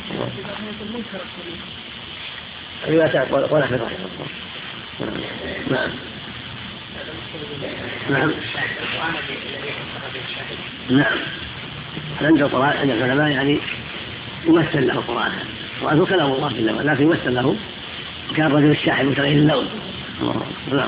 روايات ولا أحمد رحمه الله. نعم نعم نعم عند القرآن عند العلماء يعني يمثل له القرآن. القرآن هو كلام الله جل وعلا لكن يمثل له كان رجل الشاحب متغير اللون. نعم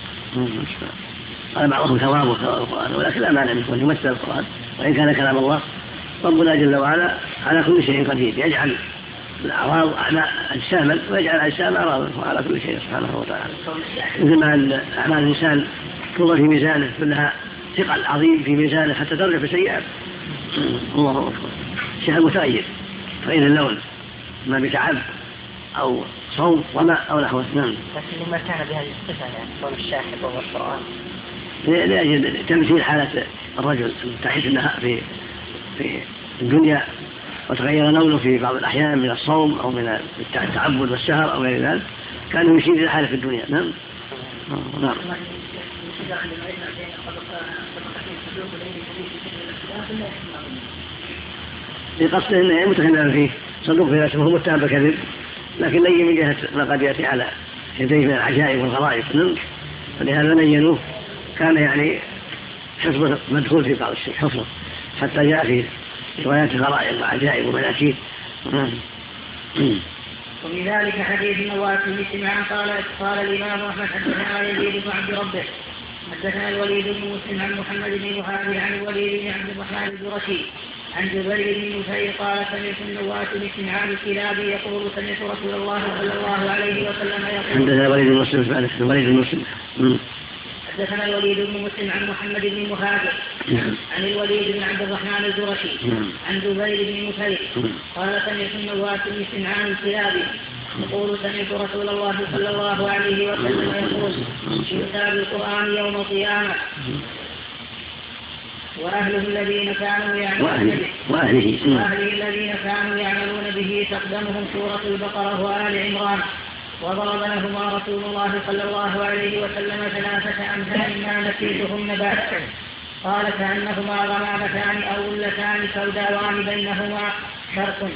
قال بعضهم ثوابه ثواب القرآن ولكن لا مانع من يمثل القرآن وإن كان كلام الله. ربنا جل وعلا على كل شيء قدير يجعل الأعراض أجساما ويجعل أجسام أعراضا وعلى كل شيء سبحانه وتعالى. مثل ما أعمال الإنسان توضع في ميزانه كلها ثقل عظيم في ميزانه حتى ترجع في سيئات. الله أكبر شيء متغير فإن اللون ما بتعب أو صوم وما أو نحوه. نعم
لكن ما كان بهذه الصفة يعني صوم الشاحب والقرآن
لأجل تمثيل حالة الرجل تعيش النهار في في الدنيا وتغير لونه في بعض الأحيان من الصوم أو من التعبد والسهر أو غير ذلك كان يشير إلى حالة في الدنيا. نعم نعم لقصد أنه متكلم فيه صدوق في نفسه متهم بالكذب، لكن لين من جهة ما قد يأتي على يديه من العجائب والغرائب، ولهذا نينوه كان يعني حفظه مدخول في بعض الشيء حفظه حتى جاء في روايات غرائب وعجائب ومناكير.
ومن ذلك حديث النواس بن سمعان قال قال الإمام أحمد حدثنا يزيد بن عبد ربه حدثنا الوليد بن مسلم عن محمد بن وهاب عن الوليد بن عبد الرحمن الجرشي عن جبير بن نفير قال سمعت النواس بن سمعان الكلابي يقول سمعت رسول الله صلى الله عليه وسلم يقول.
حدثنا الوليد بن مسلم الوليد بن مسلم
حدثنا الوليد بن مسلم عن محمد بن مهاجر عن الوليد بن عبد الرحمن الجرشي عن جبير بن نفير قال سمعت النواس بن سمعان الكلابي يقول سمعت رسول الله صلى الله عليه وسلم يقول يؤتى بالقرآن يوم القيامة وأهله الذين كانوا يعملون به
وأهله,
وأهله الذين كانوا يعملون به تقدمهم سورة البقرة وآل عمران وضرب لهما رسول الله صلى الله عليه وسلم ثلاثة أمثال ما نسيتهن بعد قال كأنهما غمامتان أو غلتان سوداوان بينهما شرق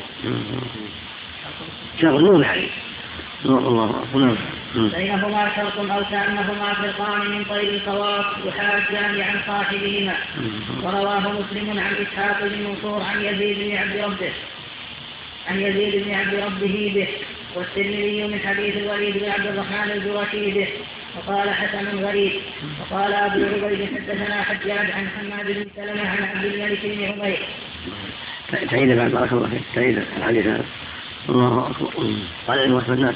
شرق نور يعني الله أكبر
بينهما شرق أو كأنهما فرقان من طير الصواب يحاجان عن صاحبهما. ورواه مسلم عن إسحاق بن منصور عن يزيد بن عبد ربه عن يزيد بن عبد ربه به والترمذي من حديث الوليد بن عبد الرحمن الجرشي به وقال حسن غريب. وقال أبو عبيد حدثنا حجاج عن حماد بن سلمة عن عبد الملك بن عمير.
تعيد بعد بارك الله فيك تعيد الحديث هذا. الله أكبر. قال إنه وحب الناس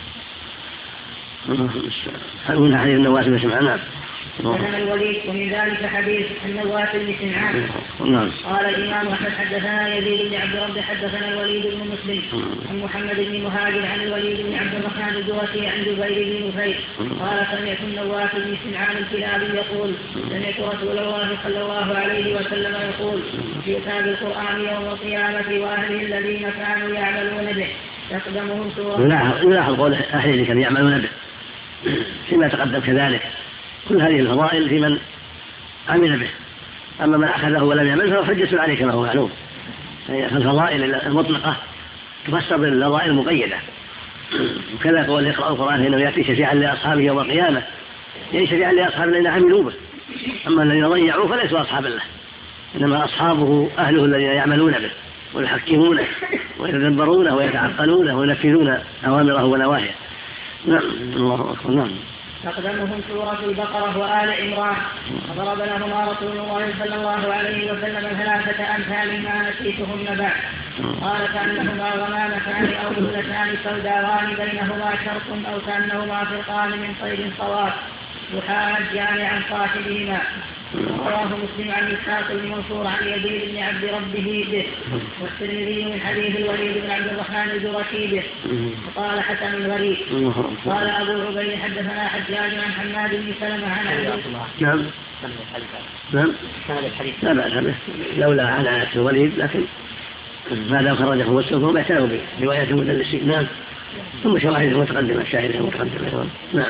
هل من حديث النواس بن سمعان؟
حدثنا الوليد ومن ذلك حديث النواس بن سمعان. قال الإمام أحمد حدثنا يزيد بن عبد ربه حدثنا الوليد بن مسلم عن محمد بن مهاجر عن الوليد بن عبد الرحمن الجرشي عن جبير بن نفير قال سمعت النواس بن سمعان الكلابي يقول سمعت رسول الله صلى الله عليه وسلم يقول يؤتى بالقرآن يوم القيامة وأهله الذين كانوا يعملون به تقدمهم سورة.
يلاحظ قول أهله اللي كانوا يعملون به فيما تقدم كذلك كل هذه الفضائل في من عمل به، أما من أخذه ولم يعمل فهو حجة عليه كما هو معلوم. فالفضائل المطلقة تفسر بالفضائل المقيدة، وكذا قول يقرأ القرآن إنه يأتي شفيعا لأصحابه يوم القيامة، يعني شفيعا لأصحاب الذين عملوا به، أما الذين ضيعوه فليسوا أصحاب الله، إنما أصحابه أهله الذين يعملون به ويحكمونه ويتدبرونه ويتعقلونه وينفذون أوامره ونواهيه. نعم الله أكبر. نعم.
تقدمهم سورة البقرة وآل عمران وضرب لهما رسول الله صلى الله عليه وسلم ثلاثة أمثال ما نسيتهن بعد قال كأنهما غمامتان أو غلتان سوداوان بينهما شرق أو كأنهما فرقان من طير صواب يحاجان عن صاحبهما. رواه مسلم عن إسحاق بن منصور عن يزيد بن عبد ربه به والترمذي من حديث الوليد بن عبد الرحمن الجرشي به وقال حسن غريب. قال أبو عبيد حدثنا حجاج عن حماد بن سلمة عن عبد
نعم نعم لا بأس به لولا على الوليد، لكن ما دام خرجه مسلم فهم اعتنوا برواية المدلسين. نعم ثم شواهد متقدمة شاهدة متقدمة. نعم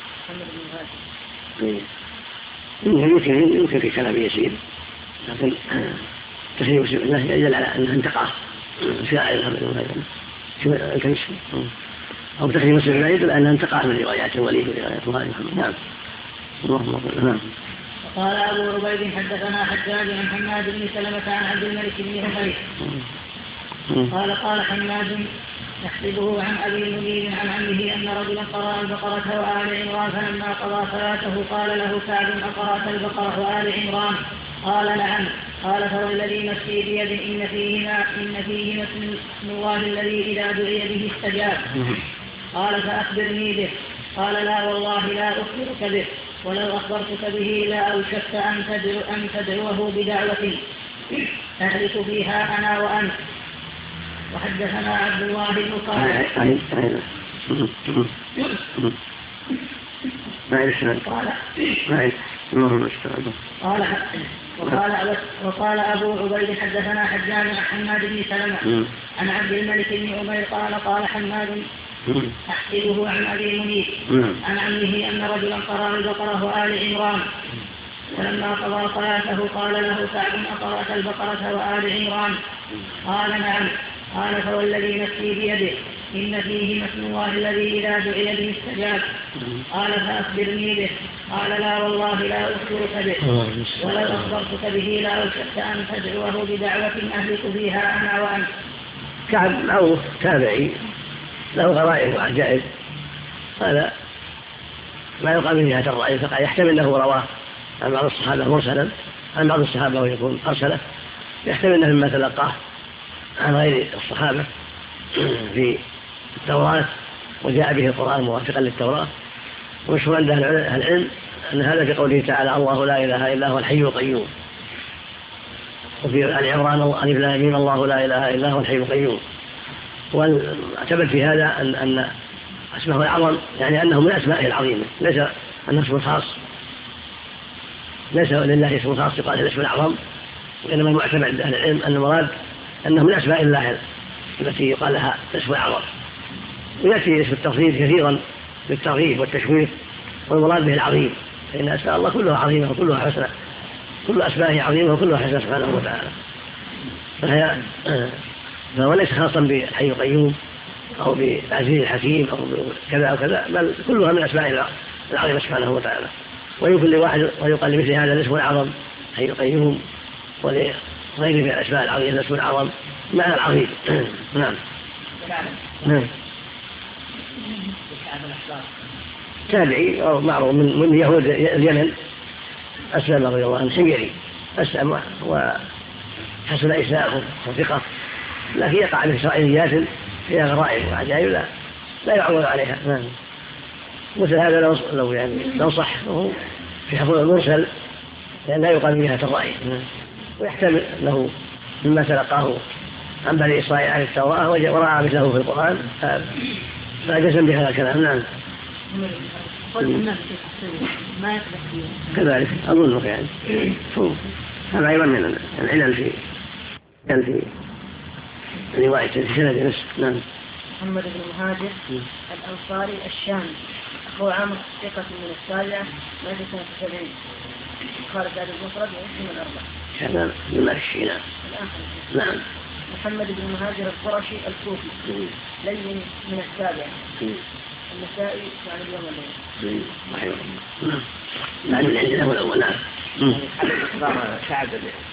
يمكن يمكن في كلام يسير، لكن تخيل مسلم الله يدل على أنها انتقاه شائع الكنس أو تخيل مسلم الله يدل على أنها انتقاه من روايات الوليد وروايات الله محمد. نعم اللهم صل. نعم.
قال أبو عبيد حدثنا حجاج عن حماد بن سلمة عن عبد الملك بن عمير قال قال حماد يحسبه عن أبي منير عن عمه أن رجلا قرأ البقرة وآل عمران فلما قضى صلاته قال له سعد أقرأت البقرة وآل عمران؟ قال نعم. قال فوالذي نفسي بيده إن فيهما إن فيهما اسم الله الذي إذا دعي به استجاب. قال فأخبرني به. قال لا والله لا أخبرك به، ولو أخبرتك به لا أوشكت أن تدعو أن تدعوه بدعوة أهلك فيها أنا وأنت. وحدثنا عبد الله بن صالح قال وقال وقال أبو عبيد حدثنا حجاج عن حماد بن سلمة عن عبد الملك بن عمير قال قال حماد أحسبه عن أبي منير عن عمه أن رجلا قرأ البقرة وآل عمران فلما قضى صلاته قال له كعب أقرأت البقرة وآل عمران؟ قال نعم. قال فوالذي نفسي بيده إن فيه اسم الله الذي إذا دعي به استجاب. قال فأخبرني به. قال لا والله لا أخبرك به، ولو أخبرتك به لا أوشكت أن تدعوه بدعوة أهلك فيها أنا وأنت.
كعب معروف تابعي له غرائب وعجائب، هذا ما يقال من جهة الرأي، فقد يحتمل له رواه عن بعض الصحابة مرسلا، عن بعض الصحابة ويكون أرسله، يحتمل أنه مما تلقاه عن غير الصحابة في التوراة وجاء به القرآن موافقا للتوراة. ومشهور عند أهل العلم أن هذا في قوله تعالى الله لا إله إلا هو الحي القيوم، وفي آل عمران ألف لام ميم الله لا إله إلا هو الحي القيوم. واعتبر في هذا أن أن اسمه الأعظم يعني أنه من أسمائه العظيمة، ليس أنه اسم خاص، ليس لله اسم خاص يقال الاسم الأعظم، وإنما المعتمد عند أهل العلم أن المراد أنه من أسماء الله التي يقال لها الاسم الأعظم. ويأتي اسم التفضيل كثيرا للترغيب والتشويق، والمراد به العظيم، فإن أسماء الله كلها عظيمة وكلها حسنة، كل أسمائه عظيمة وكلها حسنة سبحانه وتعالى. فهي فهو ليس خاصا بالحي القيوم أو بالعزيز الحكيم أو كذا أو كذا، بل كلها من أسماء العظيمة سبحانه وتعالى. ويقول لواحد ويقال لمثل هذا الاسم الأعظم حي القيوم، ولغيره من الأسماء العظيمة الاسم الأعظم معنى العظيم. نعم. نعم. تابعي أو معروف من, من يهود اليمن، أسلم رضي الله عنه، حميري، أسلم وحسن إسلامه وثقة، لكن يقع من إسرائيليات فيها غرائب وعجائب لا لا يعول عليها. نعم. مثل هذا لو, لو يعني لو صح في حفظ المرسل لأن لا يقال من جهة الرأي، ويحتمل له مما تلقاه عن بني إسرائيل عن التوراة ورأى مثله في القرآن فجزم بهذا الكلام. نعم. كذلك أظنك يعني هذا أيضا من العلل في في رواية في سند نفسه. نعم.
محمد بن مهاجر الأنصاري الشامي، أخو عامر ثقة من السابعة مات سنة سبعين، خالد هذا المفرد ومسلم الأربعة.
كذا الماشي. نعم. نعم.
محمد بن مهاجر القرشي الكوفي لين من السابعة، النسائي عن اليوم الليل.
صحيح. نعم. من عندنا والأول. نعم.
شعب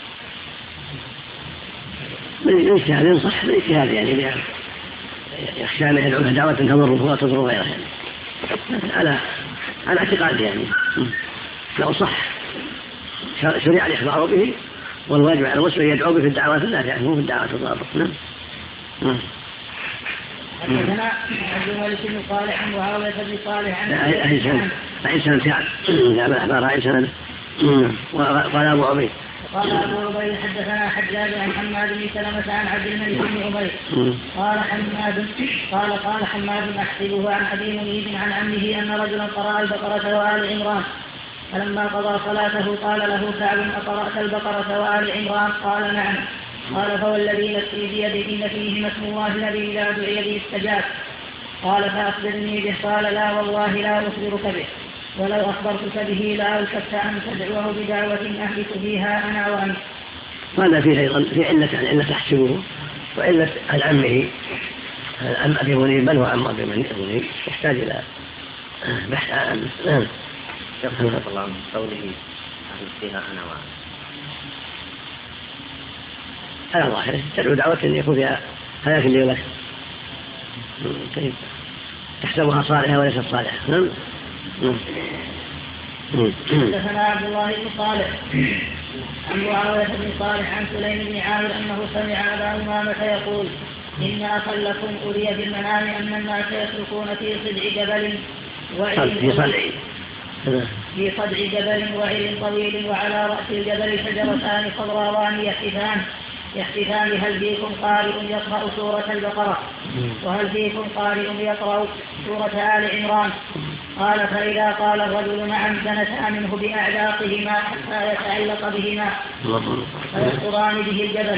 من اجتهاد صح، من اجتهاد يعني يخشى أن يدعو دعوة تضره وتضر غيره يعني على على اعتقاد يعني لو صح شريع الإخبار به، والواجب على المسلم يدعو به في الدعوات النافعة مو في الدعوات الضارة. نعم.
حدثنا عبد الملك بن صالح عن معاوية بن صالح عن
أي سنة أي سنة تعب جاب الأخبار أي سنة. وقال أبو عبيد
قال أبو عبيد حدثنا حجاج عن حماد بن سلمة عن عبد الملك بن عمير قال حماد قال قال حماد أحسبه عن أبي منيب عن عمه أن رجلا قرأ البقرة وآل عمران، فلما قضى صلاته قال له كعب أقرأت البقرة وآل عمران؟ قال نعم. قال فوالذي نفسي بيده إن فيهما اسم الله الذي إذا دعي به استجاب. قال فأخبرني به. قال لا والله لا أخبرك به، ولو أخبرتك به لا أوشكت أن تدعوه بدعوة أهلك فيها أنا وأنت.
هذا فيه أيضا في علة علة تحسبه وعلة عن عمه عن أبي منيب، من هو عم أبي منيب يحتاج إلى بحث عن نعم.
يقول الله عن قوله أهلك فيها أنا وأنت
على ظاهره تدعو دعوة أن يكون فيها هلاك لي ولك. طيب تحسبها صالحة وليست صالحة. نعم.
حدثنا عبد الله بن صالح عن معاوية بن صالح عن سليم بن عامر أنه سمع أبا أمامة يقول إن أخا لكم أري بالمنام أن الناس يسلكون في صدع جبل وعير
في صدع
في صدع جبل وعير طويل، وعلى رأس الجبل شجرتان خضراوان يحتفان يحتفان هل فيكم قارئ يقرأ سورة البقرة وهل فيكم قارئ يقرأ سورة آل عمران؟ قال فإذا قال الرجل نعم دنتا منه بأعلاقهما حتى يتعلق بهما فيسقطان به الجبل.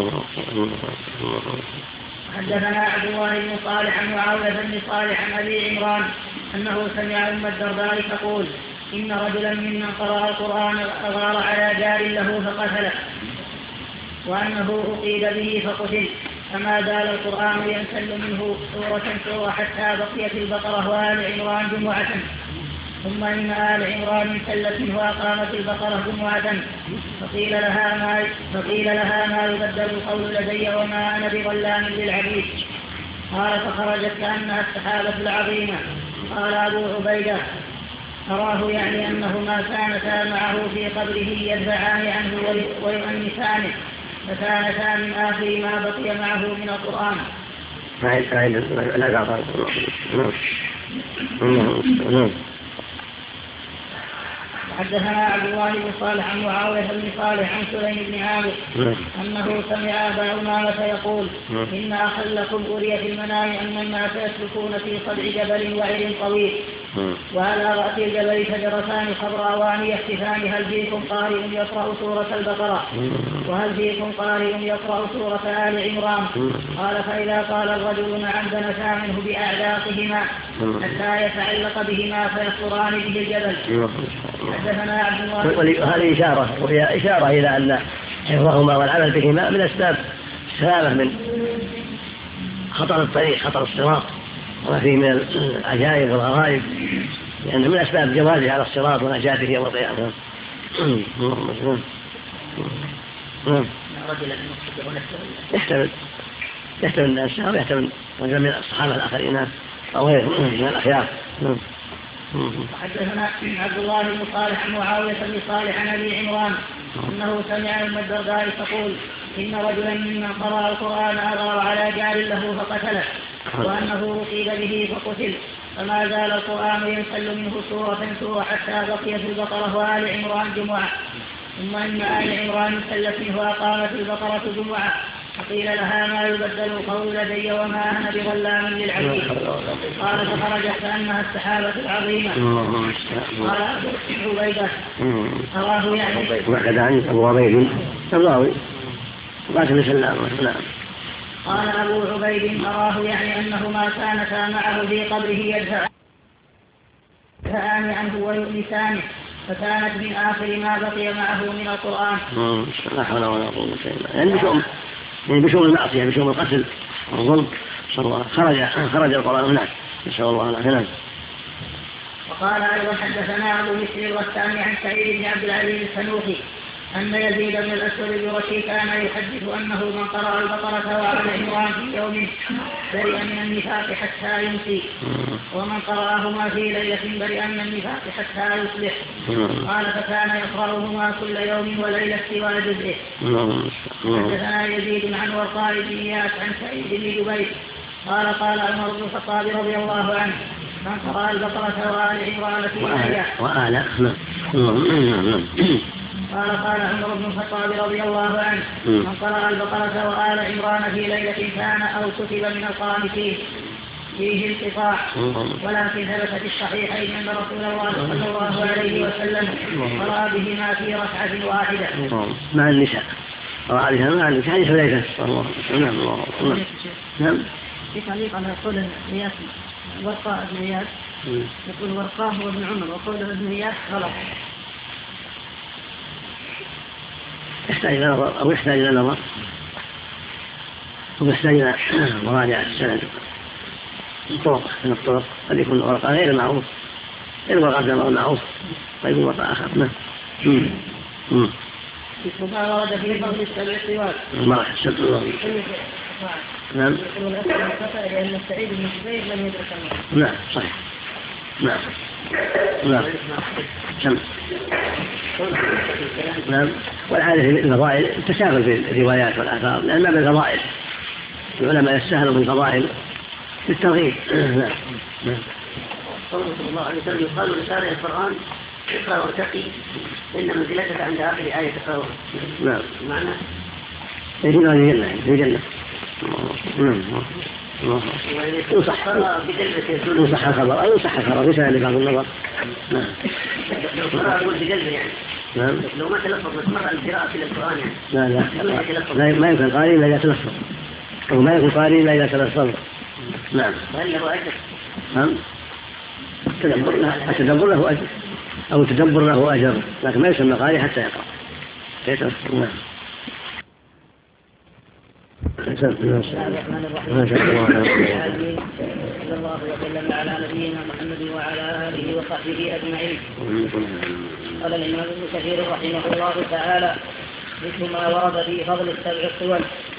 حدثنا عبد الله بن صالح عن معاوية بن صالح عن أبي عمران أنه سمع أم الدرداء تقول إن رجلا ممن قرأ القرآن أغار على جار له فقتله وأنه أقيد به فقتل فما زال القرآن ينسل منه سورة سورة حتى بقيت البقرة وآل عمران جمعة ثم إن آل عمران انسلت منه وأقامت البقرة جمعة فقيل لها ما, فقيل لها ما يبدل القول لدي وما أنا بظلام للعبيد قال فخرجت كأنها السحابة العظيمة. قال أبو عبيدة أراه يعني أنهما كانتا معه في قبره يدفعان عنه ويؤنسانه فكانتا من آخر ما بقي معه من القرآن. حدثنا عبد الله بن صالح عن معاوية بن صالح عن سليم بن عامر أنه سمع أبا أمامة يقول إن أخا لكم أري في المنام أن الناس يسلكون في صدع جبل وعر طويل وعلى رأس الجبل شجرتان خضراوان يختفان هل فيكم قارئ يقرأ سورة البقرة وهل فيكم قارئ يقرأ سورة آل عمران؟ قال فإذا قال الرجل نعم دنسا منه بأعلاقهما حتى يتعلق بهما فيخطران به الجبل. حدثنا عبد الله
وهذه إشارة وهي إشارة إلى أن حفظهما والعمل بهما من أسباب السلامة من خطر الطريق خطر الصراط وما فيه من العجائب والغرائب لأنه من أسباب جوازه على الصراط ونجاته يوم القيامة. يحتمل يحتمل الناس ويحتمل رجل من الصحابة الآخرين أو غيرهم من الأخيار.
حدثنا عبد الله بن صالح عن معاوية بن صالح عن أبي عمران أنه سمع أم الدرداء تقول إن رجلا ممن قرأ القرآن أغار على جار له فقتله وأنه أصيب به فقتل فما زال القرآن ينسل منه سورة سورة حتى بقيت البقرة وآل عمران جمعة ثم إن آل عمران انسلت منه وأقامت البقرة جمعة فقيل لها ما يبدل القول لدي وما أنا بظلام للعبيد. قال فخرجت كأنها السحابة العظيمة. قال أبو عبيدة أراه يعني
وكذا عن أبو عبيد الراوي قاتل سلام.
قال أبو عبيد أراه يعني أنهما كانتا معه في قبره يدفعان عنه ويؤنسانه فكانت من آخر ما بقي معه من القرآن.
لا حول ولا قوة إلا بالله. يعني يعني بشؤون المعصية بشؤون القتل والظلم خرج خرج القرآن هناك نسأل الله العافية.
وقال أيضا حدثنا أبو مسلم الغساني عن سعيد بن عبد العزيز السنوخي أن يزيد بن الأسود الجرشي كان يحدث أنه من قرأ البقرة وآل عمران في يوم برئ من النفاق حتى يمسي ومن قرأهما في ليلة برئ من النفاق حتى يصبح. قال فكان يقرأهما كل يوم وليلة سوى جزئه. حدثنا يزيد عن ورقاء بن إياس عن سعيد بن جبير قال قال عمر بن الخطاب رضي الله عنه من قرأ البقرة وآل عمران في ليلة
وآل
قال قال عمر بن الخطاب رضي الله عنه من قرأ البقرة وآل عمران في ليلة كان أو كتب من القانتين فيه انقطاع ولكن ثبت في الصحيحين أن رسول الله صلى الله عليه وسلم قرأ بهما في ركعة واحدة
مع النساء قرأ بها مع النساء حديث حذيفة الله نعم الله نعم.
في تعليق على قول إياس ورقاء بن إياس يقول ورقاه هو ابن عمر وقوله ابن إياس غلط.
يحتاج إلى نظر أو يحتاج إلى نظر ويحتاج إلى مراجعة السند الطرق من الطرق قد يكون ورقة غير معروف غير ورقة غير معروف ويكون ورقة آخر. نعم.
ما ورد في فضل السبع سواد
ما حسب الله. نعم.
لأن السعيد بن جبير لم يدرك الله.
نعم صحيح. نعم. نعم. سمع. نعم. والعادة في الفضائل تساهل في الروايات والآثار لأن ما بالفضائل العلماء يستاهلوا بالفضائل في الترغيب. نعم.
قوله صلى الله عليه وسلم يقال لقارئ القرآن اقرأ وارتقي إن منزلتك عند آخر آية تقرأها.
نعم.
معنى
في هذه الجنة في الجنة. نعم. يصح يصح الخبر أو يصح الخبر ليس لبعض النظر. نعم.
لو قرأ أقول بقلبه يعني.
نعم.
لو ما تلفظ مسمر القراءة في القرآن يعني.
لا لا لا ما يمكن قارئ إلا إذا تلفظ أو ما يكون قارئ إلا إذا تلفظ. نعم.
فهل له أجر؟
نعم. التدبر له التدبر له أجر أو تدبر له أجر، لكن ما يسمى قارئ حتى يقرأ. نعم.
بسم الله الرحمن الرحيم. صلى الله وسلم على نبينا محمد وعلى آله وصحبه أجمعين. قال الإمام ابن كثير رحمه الله تعالى: مثل ما ورد في فضل السبع الطول.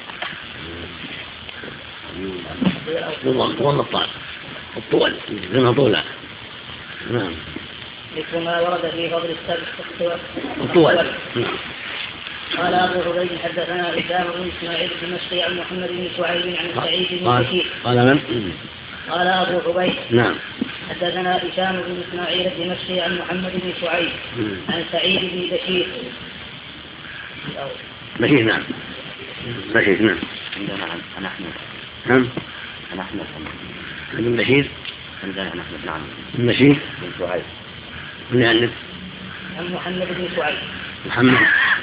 والله الطول الطول لما طولها. نعم.
مثل ما ورد في فضل السبع
الطول.
قال أبو عبيد حدثنا هشام بن إسماعيل الدمشقي عن محمد بن شعيب عن سعيد بن بشير.
قال من؟
قال أبو عبيد
نعم
حدثنا هشام بن إسماعيل الدمشقي عن محمد بن شعيب عن سعيد بن بشير.
بشير نعم بشير نعم
عندنا عن أحمد
نعم
عن أحمد
بن بشير
عندنا عن أحمد نعم
بن بشير
بن شعيب
اللي عندك
عن محمد بن شعيب
محمد.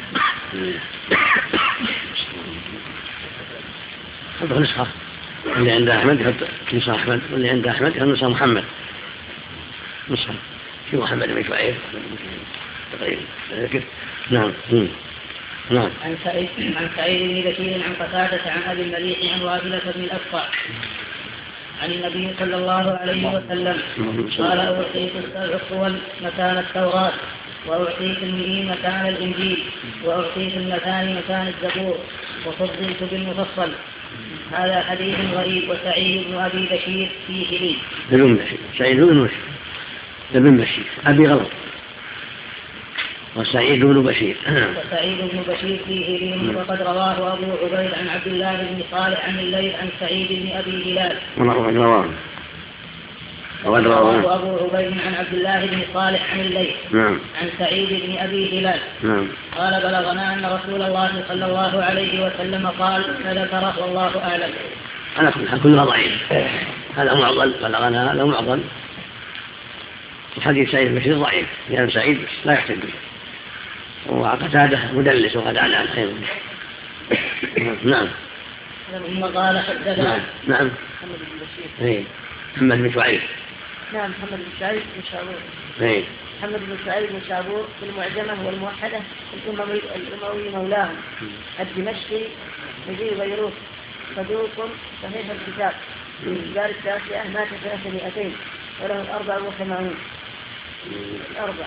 حط نسخة اللي عند أحمد يحط نسخة أحمد، واللي عند أحمد يحط نسخة محمد. نسخة في محمد بن شعيب تقريبا. نعم نعم.
عن سعيد عن سعيد بن بشير عن قتادة عن أبي المليح عن واثلة بن الأسقع عن النبي صلى الله عليه وسلم قال: أعطيت السبع الطول مكان التوراة، وأعطيت المئين مكان الإنجيل، وأعطيت المثاني مكان الزبور، وفضلت بالمفصل. هذا حديث غريب. وسعيد بن أبي بشير فيه لي.
ابن بشير سعيد بن بشير ابن بشير أبي غلط. وسعيد بن بشير
وسعيد بن بشير فيه لي. وقد رواه أبو عبيد عن عبد الله بن صالح عن الليث عن سعيد بن أبي هلال.
وقد رواه
وقد رواه أبو عبيد عن عبد الله بن صالح عن الليث
نعم
عن سعيد بن أبي هلال.
نعم.
قال: بلغنا أن رسول الله صلى الله عليه وسلم قال فذكره والله أعلم.
أنا كلها ضعيف. هذا معضل بلغنا هذا معضل. الحديث سعيد بن بشير ضعيف لأن سعيد لا يحتج به، وقتاده مدلس وقد على الخير. نعم.
ثم قال حدثنا
نعم نعم
محمد بن بشير.
اي محمد بن شعيب.
نعم محمد بن شعيب بن شابور.
اي
محمد بن شعيب بن شابور في المعجمة والموحدة الأموي الأموي مولاهم الدمشقي مجيء بيروت صدوق صحيح الكتاب في الدار التاسعة مات سنة مئتين وله الأربع وثمانون. الأربع.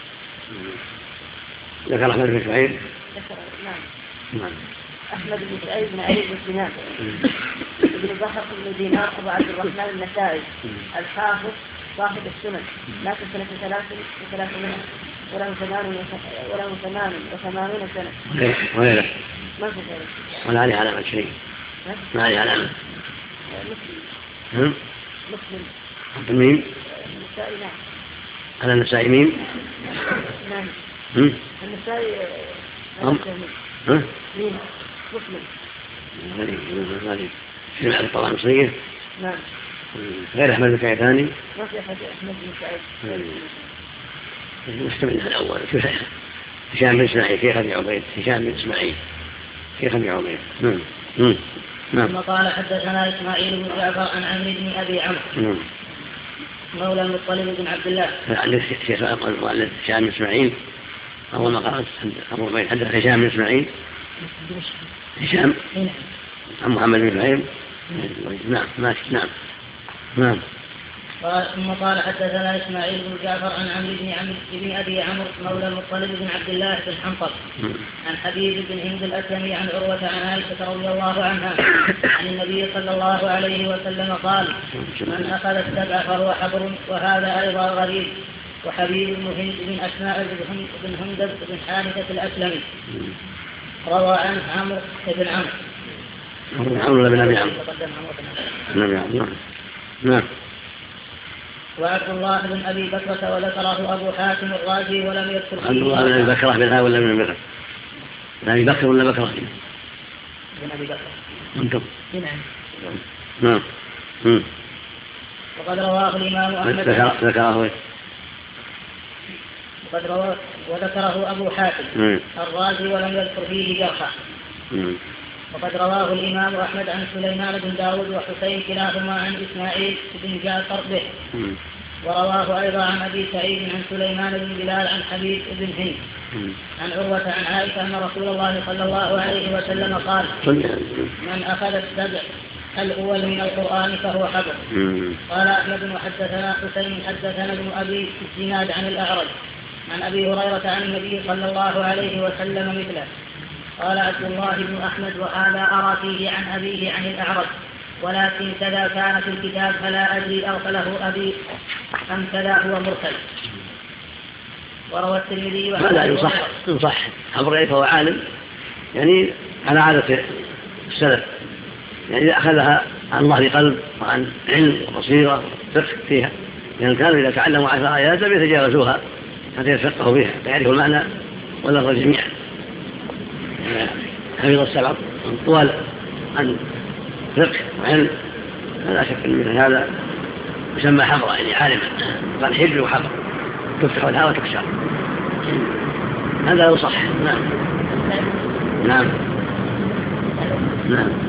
ذكر أحمد بن شعيب.
نعم.
نعم.
أحمد بن شعيب بن علي بن سنان ابن بحر بن دينار أبو عبد الرحمن النسائي الحافظ صاحب السنن مات سنة ثلاث وثلاثمائة وله ثمان وله ثمان وثمانون سنة.
وغيره.
ما في غيره.
ولا عليه علامة شيء. ما عليه علامة.
مسلم.
مسلم. الميم.
النسائي نعم.
على النسائي ميم.
نعم.
هم؟
النسائي
هم؟ ها؟
ميم. مسلم.
غريب غريب. في بعض الطبعة المصرية.
نعم.
غير أحمد بن شعيب ثاني.
ما في أحد أحمد بن شعيب.
مستمع على الأول. هشام بن إسماعيل شيخ أبي عبيد. هشام بن إسماعيل شيخ أبي عبيد. نعم. نعم.
ثم قال حدثنا إسماعيل بن جعفر عن عمرو بن أبي عمرو.
نعم.
مولى المطلب بن عبد الله.
عندك شيخ المؤلف هشام بن إسماعيل. أول ما قرأت أبو عبيد حدث هشام بن إسماعيل. هشام عن محمد بن شعيب. نعم ماشي. نعم نعم.
قال ثم قال حدثنا إسماعيل بن جعفر عن عمرو بن عمرو بن أبي عمرو مولى المطلب بن عبد الله بن حنطب عن حبيب بن هند الأسلمي عن عروة عن عائشة رضي الله عنها عن النبي صلى الله عليه وسلم قال: من أخذ السبع فهو حبر. وهذا أيضا غريب. وحبيب بن هند بن أسماء بن هندب بن حارثة الأسلمي روى عن عمرو بن عمرو
عمرو بن أبي عمرو. نعم نعم.
وعبد الله بن أبي بكرة وذكره أبو حاتم الرازي ولم يذكر فيه.
عبد الله بن أبي بكرة بالها ولا من بكرة؟ بن أبي بكر ولا بكرة؟
بن أبي بكرة.
أنتم.
نعم.
نعم.
وقد رواه الإمام أحمد.
ذكره.
وقد رواه وذكره أبو حاتم الرازي ولم يذكر فيه جرحا. وقد رواه الإمام أحمد عن سليمان بن داود وحسين كلاهما عن إسماعيل بن جعفر به ورواه أيضا عن أبي سعيد عن سليمان بن بلال عن حبيب بن هند عن عروة عن عائشة أن رسول الله صلى الله عليه وسلم قال من أخذ السبع الأول من القرآن فهو حفظ. قال أحمد وحدثنا حسين حدثنا ابن أبي الزناد عن الأعرج عن أبي هريرة عن النبي صلى الله عليه وسلم مثله. قال عبد الله بن أحمد وهذا أرى فيه عن أبيه عن الأعرج ولكن كذا كان في الكتاب فلا أدري أرسله أبي أم كذا هو مرسل. وروى الترمذي
هذا يصح يصح حفظ غيره فهو عالم يعني على عادة السلف يعني إذا أخذها عن ظهر قلب وعن علم وبصيرة وفقه فيها لأن كانوا إذا تعلموا عشر آيات لم يتجاوزوها حتى يتفقهوا فيها يعرفوا المعنى واللفظ جميعا. حفظ السبع طوال عن فقه وعلم لا شك من هذا يسمى حفظا يعني عالما قال حفظ وحفظ تفتح الهوى وتكسر هذا يصح. نعم نعم نعم.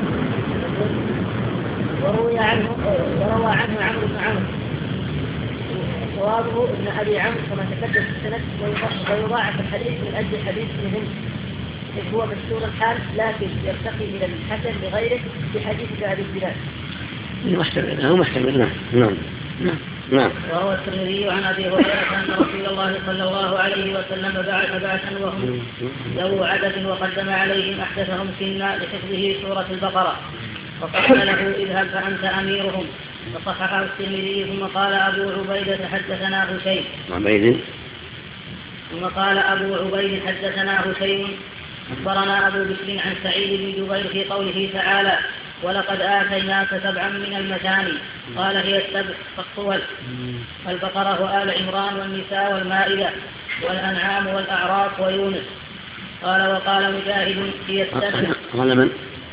وروي عنه وروى عنه عمرو بن عمرو صوابه ان ابي عمرو كما تقدم في السند ويضاعف الحديث من اجل حديث مهم إذ هو مشهور الحال لكن يرتقي الى الحسن لغيره في حديث ابي الزناد.
محتمل هو محتمل. نعم نعم نعم نعم.
وروى الترمذي عن ابي هريره ان رسول الله صلى الله عليه وسلم بعث بعثا وهم ذو عدد وقدم عليهم احدثهم سنا لحفظه سوره البقره وقال له اذهب فانت اميرهم وصححه الترمذي. ثم قال ابو عبيده حدثنا هشيم
عبيد
ثم قال ابو عبيد حدثنا هشيم اخبرنا ابو بكر عن سعيد بن جبير في قوله تعالى ولقد آتيناك سبعا من المثاني قال هي السبع فالطول البقرة وآل عمران والنساء والمائدة والأنعام والأعراف ويونس. قال وقال مجاهد هي السبع.
قال من؟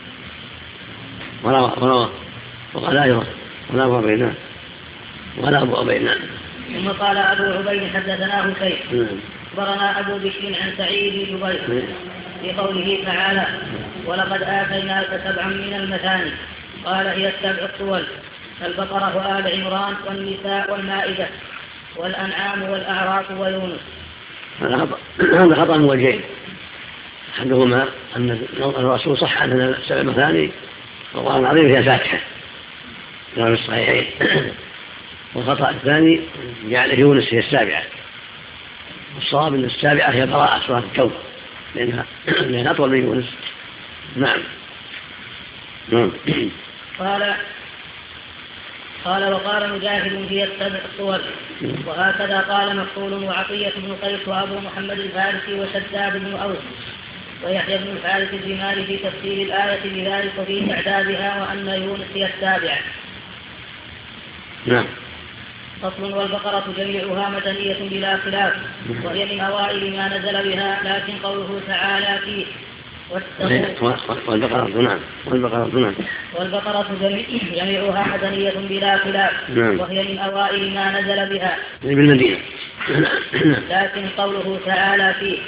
ولا ولا وقال أيضا ولا أبو عبيد ولا أبو عبيد.
ثم قال أبو عبيد حدثنا هشيم أخبرنا أبو بكر عن سعيد بن جبير في قوله تعالى ولقد آتيناك سبعا من المثاني قال هي السبع الطول البقرة وآل عمران والنساء والمائدة والأنعام والأعراف ويونس.
هذا خطأ موجهين أحدهما أن الرسول صح أن السبع مثاني والقرآن العظيم فيها فاتحة في الصحيحين والخطأ الثاني جعل يونس هي السابعة والصواب أن السابعة هي براءة سورة الكون لأنها لأنها أطول من يونس. نعم نعم.
قال قال وقال مجاهد هي السبع الصور وهكذا قال مقتول وعطية بن قيس وأبو محمد الفارسي وشداد بن أوس ويحيى بن الحارث الزماري في تفسير الآية بذلك وفي تعدادها وأن يونس هي السابعة.
نعم.
فصل والبقرة جميعها مدنية بلا خلاف وهي من أوائل ما نزل بها لكن قوله تعالى فيه
والبقرة نعم والبقرة نعم
والبقرة جميعها مدنية بلا خلاف وهي من أوائل ما نزل بها
بالمدينة
لكن قوله تعالى فيه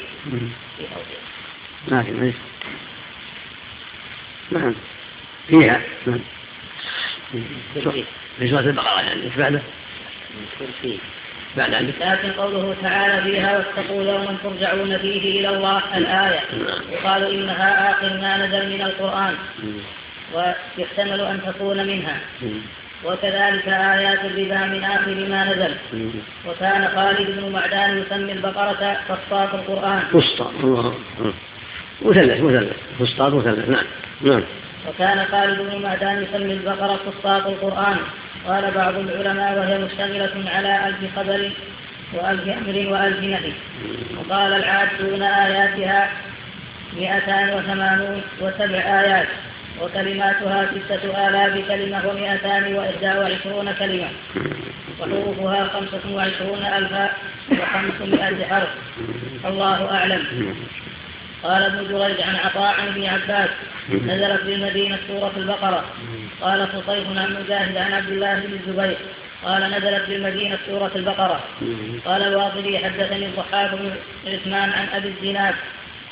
لكن نعم فيها نعم في سورة البقرة يعني ايش بعده؟ بعد عندك.
لكن قوله تعالى فيها واتقوا يوما ترجعون فيه إلى الله الآية يقال إنها آخر ما نزل من القرآن ويحتمل أن تكون منها وكذلك آيات الربا من آخر ما نزل. وكان خالد بن معدان يسمي البقرة فسطاط القرآن.
فسطاط الله مثلث مثلث فسطاط مثلث. نعم نعم.
وكان خالد بن معدان يسمي البقرة فسطاط القرآن. قال بعض العلماء وهي مشتملة على ألف خبر وألف أمر وألف نهي. وقال العادون آياتها مئتان وثمانون وسبع آيات وكلماتها ستة آلاف كلمة ومئتان وإحدى وعشرون كلمة وحروفها خمسة وعشرون ألفا وخمسمائة حرف. الله أعلم. قال ابن جريج عن عطاء عن ابن عباس نزلت بالمدينة سورة البقرة. قال فصيح عن مجاهد عن عبد الله بن الزبير قال نزلت بالمدينة سورة البقرة. قال الواقدي حدثني الضحاك بن عثمان عن أبي الزناد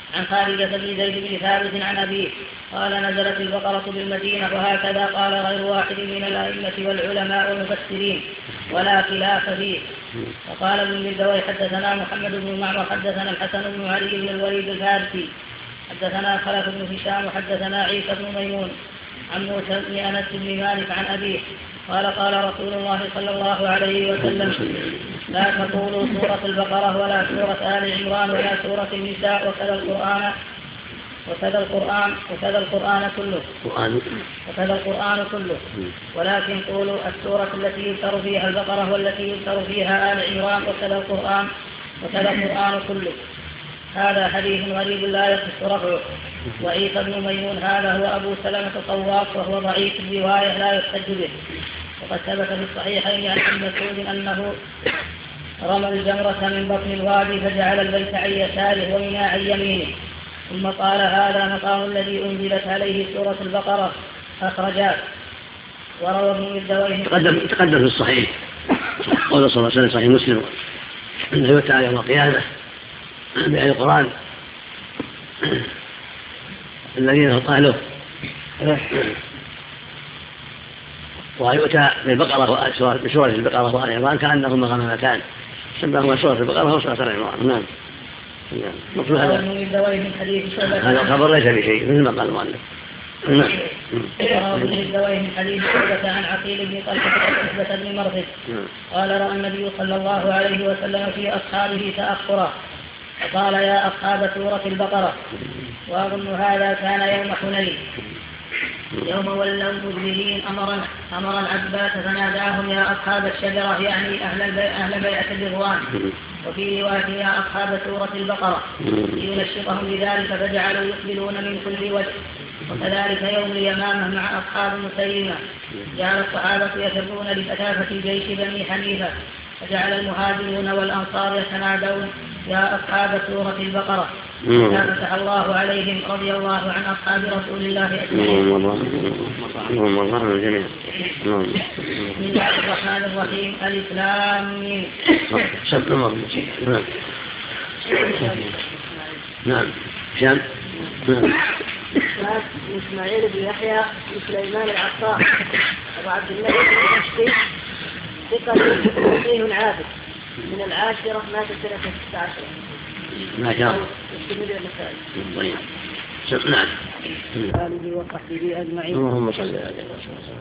عن خالد بن زيد بن ثابت عن أبيه قال نزلت البقرة بالمدينة وهكذا قال غير واحد من الأئمة والعلماء والمفسرين ولا خلاف فيه. وقال ابن مردوي حدثنا محمد بن معمر حدثنا الحسن بن علي بن الوليد الفارسي حدثنا خلف بن هشام وحدثنا عيسى بن ميمون عن موسى بن أنس بن مالك عن أبيه قال قال رسول الله صلى الله عليه وسلم لا تقولوا سورة البقرة ولا سورة آل عمران ولا سورة النساء وكذا القرآن وكذا القرآن وكذا القرآن كله وكذا القرآن كله ولكن قولوا السورة التي يذكر فيها البقرة والتي يذكر فيها آل عمران وكذا القرآن وكذا القرآن كله. هذا حديث غريب لا يصح رفعه. وعيسى بن ميمون هذا هو أبو سلمة الطواف وهو ضعيف الرواية لا يحتج به. وقد ثبت في الصحيحين عن ابن مسعود أنه رمى الجمرة من بطن الوادي فجعل البيت عن يساره ومنى عن يمينه ثم قال هذا مقام الذي أنزلت عليه سورة البقرة أخرجاه. وروى ابن مردويه
تقدم تقدم في الصحيح قول صلى الله عليه وسلم صحيح مسلم أنه يؤتى يوم القيامة بأهل القرآن الذين قالوا ويؤتى بالبقرة بسورة البقرة وآل عمران كأنهما غمامتان سماهما سورة البقرة وسورة آل عمران. نعم. هذا الخبر ليس بشيء مثل ما قال المؤلف.
وروى ابن الدويه من حديث شعبة عن عقيل بن طلحة وعتبة بن مرثد قال رأى النبي صلى الله عليه وسلم في أصحابه تأخرا فقال يا أصحاب سورة البقرة. وأظن هذا كان يوم حنين يوم ولوا مدبرين أمر أمر العباس فناداهم يا أصحاب الشجرة يعني أهل أهل بيعة الرضوان. وفي رواية يا أصحاب سورة البقرة لينشطهم بذلك فجعلوا يقبلون من كل وجه. وكذلك يوم اليمامة مع أصحاب مسيلمة جعل الصحابة يفرون لكثافة جيش بني حنيفة فجعل المهاجرون والأنصار يتنادون يا أصحاب سورة البقرة فتح الله عليهم رضي الله عن أصحاب رسول الله أجمعين.
اللهم الله عن الجميع.
بسم الله الرحمن الرحيم. الإسلام
نعم شام نعم
إسماعيل بن يحيى سليمان العطار أبو عبد الله الدمشقي ثقة فقيه عابد من العاشرة مات سنة ستة عشر.
ما شاء الله. نعم.
آله وصحبه أجمعين.
اللهم صل على سيدنا.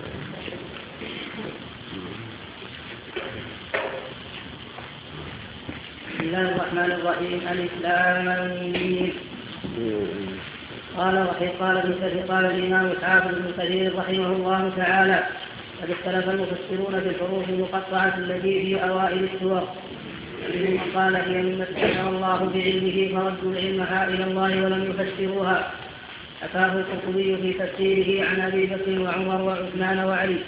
بسم الله الرحمن الرحيم. الإسلام. قال وحي قال ابن كثير قال الإمام الحافظ ابن كثير رحمه الله تعالى قد اختلف المفسرون في الحروف المقطعة التي في أوائل السور منهم من قال هي مما استثنى الله بعلمه فردوا علمها إلى الله ولم يفسروها. حكاه القرطبي في تفسيره عن أبي بكر وعمر وعثمان وعلي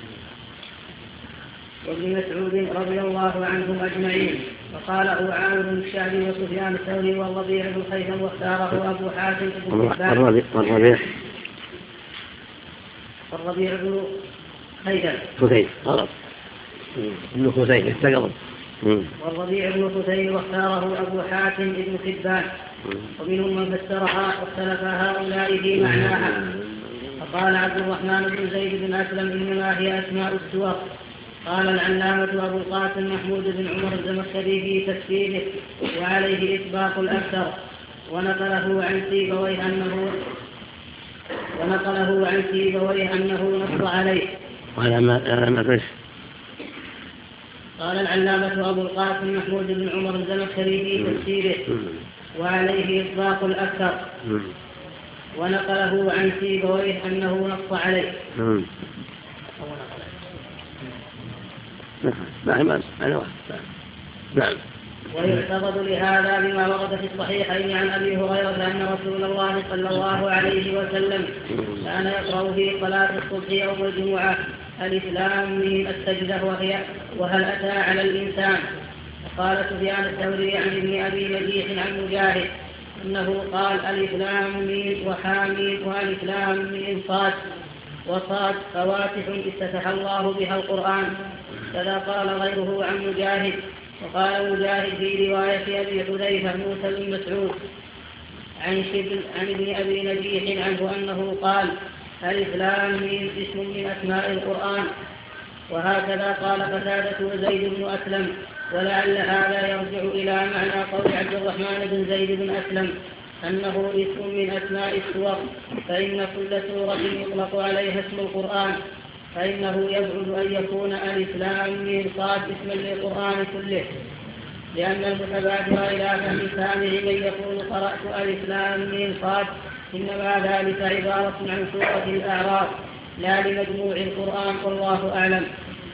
وابن مسعود رضي الله عنهم أجمعين. وقاله عامر بن الشعبي وسفيان الثوري والربيع بن خيثم واختاره أبو حاتم بن حبان
والربيع
والربيع بن خيثم
خثيم غلط ابن خثيم استقرب
والربيع بن خثيم واختاره أبو حاتم بن حبان. ومنهم من فسرها واختلف هؤلاء في معناها. فقال عبد الرحمن بن زيد بن أسلم إنما هي أسماء السور. قال العلامة أبو القاسم محمود بن عمر الزمخشري في تفسيره وعليه إطباق الأكثر ونقله عن سيبويه أنه ونقله عن سيبويه أنه نص عليه. قال العلامة أبو القاسم محمود بن عمر الزمخشري في تفسيره وعليه إطباق الأكثر ونقله عن سيبويه أنه نص عليه.
نعم. نعم.
ويعتقد لهذا بما ورد في الصحيحين عن أبي هريرة أن رسول الله صلى الله عليه وسلم كان يقرأ في صلاة الصبح يوم الجمعة الإسلام من السجدة وهي وهل أتى على الإنسان. وقال سفيان الثوري عن ابن أبي مجيح عن مجاهد أنه قال الإسلام من وحامين والإسلام من صاد وصاد فواتح افتتح الله بها القرآن. كذا قال غيره عن مجاهد. وقال مجاهد في رواية أبي حذيفة موسى بن مسعود عن شبل عن ابن أبي نجيح عنه أنه قال ألف لام ميم اسم من أسماء القرآن. وهكذا قال قتادة وزيد بن أسلم، ولعل هذا يرجع إلى معنى قول عبد الرحمن بن زيد بن أسلم أنه اسم من أسماء السور، فإن كل سورة يطلق عليها اسم القرآن، فإنه يبعد أن يكون ألف لام ميم صاد اسما للقرآن كله، لأن المتبادر إلى فهم سامع من يقول قرأت ألف لام ميم صاد إنما ذلك عبارة عن سورة الأعراف لا لمجموع القرآن، والله أعلم.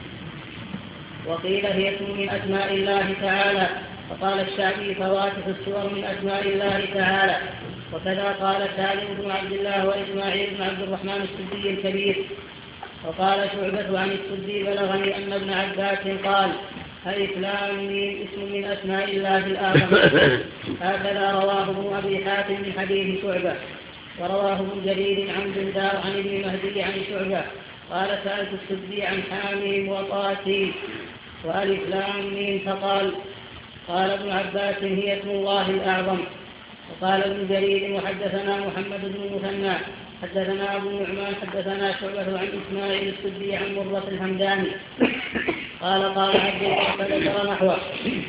وقيل هي اسم من أسماء الله تعالى، فقال الشعبي فواتح السور من أسماء الله تعالى. وكذا قال سالم بن عبد الله وإسماعيل بن عبد الرحمن السدي الكبير. وقال شعبة عن السدي بلغني أن ابن عباس قال ألف لام ميم اسم من أسماء الله الأعظم. هكذا رواه ابن أبي حاتم من حديث شعبة. ورواه ابن جرير عن بندار عن ابن مهدي عن شعبة قال سألت السدي عن حاميم وطاسين وألف لام ميم فقال قال ابن عباس هي اسم الله الأعظم. وقال ابن جرير وحدثنا محمد بن المثنى حدثنا أبو نعمان حدثنا شعبة عن إسماعيل السدي عن مرة الهمداني قال قال عبد الله فذكر نحوه.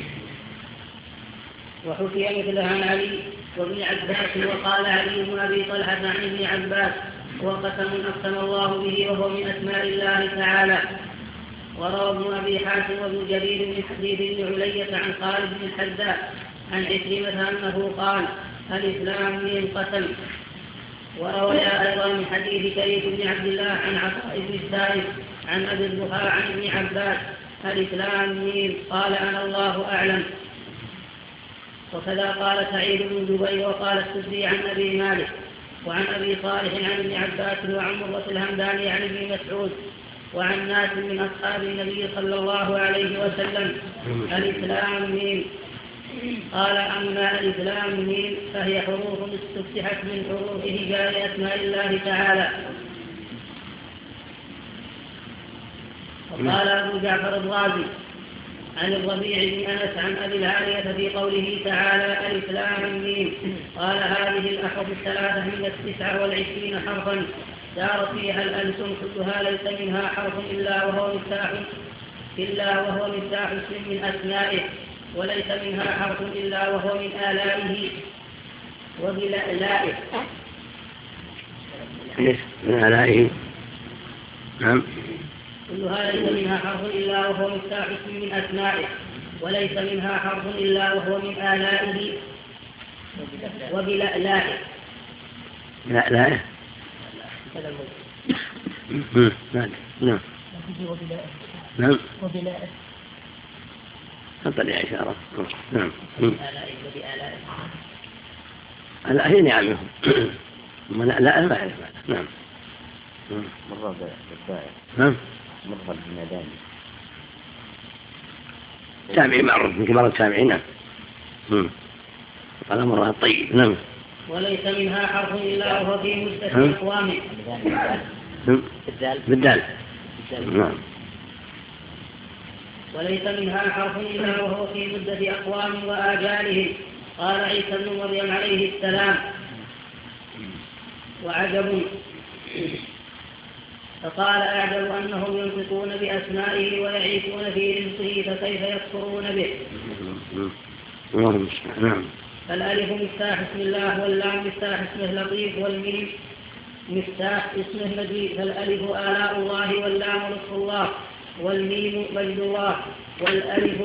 وحكي مثله عن علي وابن عباس. وقال علي بن أبي طلحة عن ابن عباس وقسم أقسم الله به وهو من أسماء الله تعالى. وروى ابن أبي حاتم وابن جرير من حديث ابن علية عن خالد بن الحذاء عن عكرمة أنه قال ألف لام ميم قسم. وروى أيضا من حديث كريم بن عبد الله عن عطاء بن السائب عن أبي الضحى عن ابن عباس ألف لام ميم قال أنا الله أعلم. وكذا قال سعيد بن جبير وقال السدي عن أبي مالك وعن أبي صالح عن ابن عباس وعن مرة الهمداني عن ابن مسعود وعن ناس من أصحاب النبي صلى الله عليه وسلم ألف لام ميم. قال أما ألف لام ميم فهي حروف استفتحت من حروف هجاء أسماء الله تعالى. وقال أبو جعفر الرازي عن الربيع بن أنس عن أبي العالية في قوله تعالى ألف لام ميم قال هذه الأحرف الثلاثة من التسعة والعشرين حرفا دار فيها الألسن كلها ليس منها حرف إلا وهو مفتاح إلا وهو مفتاح اسم من أسمائه وليس منها حرف إلا وهو من آلائه وبلائه.
من آلائه نعم.
كلها ليس منها حرف إلا وهو مفتاح اسم من أسمائه وليس منها حرف إلا وهو من آلائه وبلائه.
لائه نعم نعم نعم
وبلائه
تفضل يا إشارة. نعم لا هي نعمه لا لا ما أعرف. نعم
مرة بالدائر
نعم
مرة بالمداني
تابعي معروف من كبار التابعين. نعم قال مرة الطيب. نعم
وليس منها حرف إلا وهو في مدة أقوام
بالدال. نعم
وليس منها حرف إلا وهو في مدة أقوام وآجالهم. قال عيسى بن مريم عليه السلام وعجب فقال أعجب أنهم ينطقون بأسمائه ويعيشون في رزقه فكيف يكفرون به.
نعم
فالألف مفتاح اسم الله واللام مفتاح اسمه لطيف والميم مفتاح اسمه مجيد. فالألف آلاء الله واللام لطف الله والميم مجد الله والألف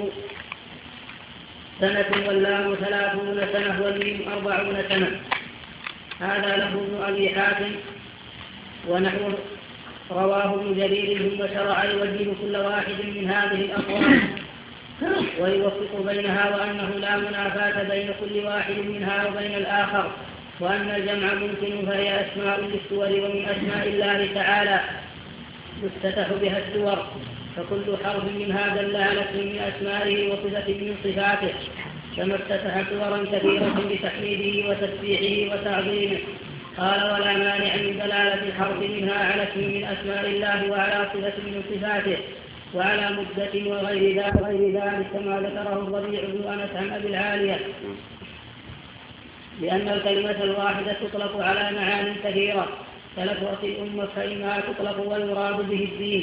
سنة واللام ثلاثون سنة والميم أربعون سنة. هذا له ابن أبي حاتم ونحو رواه ابن جرير ثم شرع يوجه كل واحد من هذه الأقوال ويوفق بينها وأنه لا منافاة بين كل واحد منها وبين الآخر وأن الجمع ممكن فهي أسماء للسور ومن أسماء الله تعالى يفتتح بها السور فكل حرف منها دل على اسم من أسمائه وصفة من صفاته كما افتتح سورا كثيرة بتحميده وتسبيحه وتعظيمه. قال ولا مانع من دلالة الحرف منها على اسم من أسماء الله وعلى صفة من صفاته وعلى مدة وغير ذلك كما ذكره الربيع بن أنس عن أبي العالية. لأن الكلمة الواحدة تطلق على معان كثيرة كلفظة الأمة، فإنها تطلق ويراد به الدين،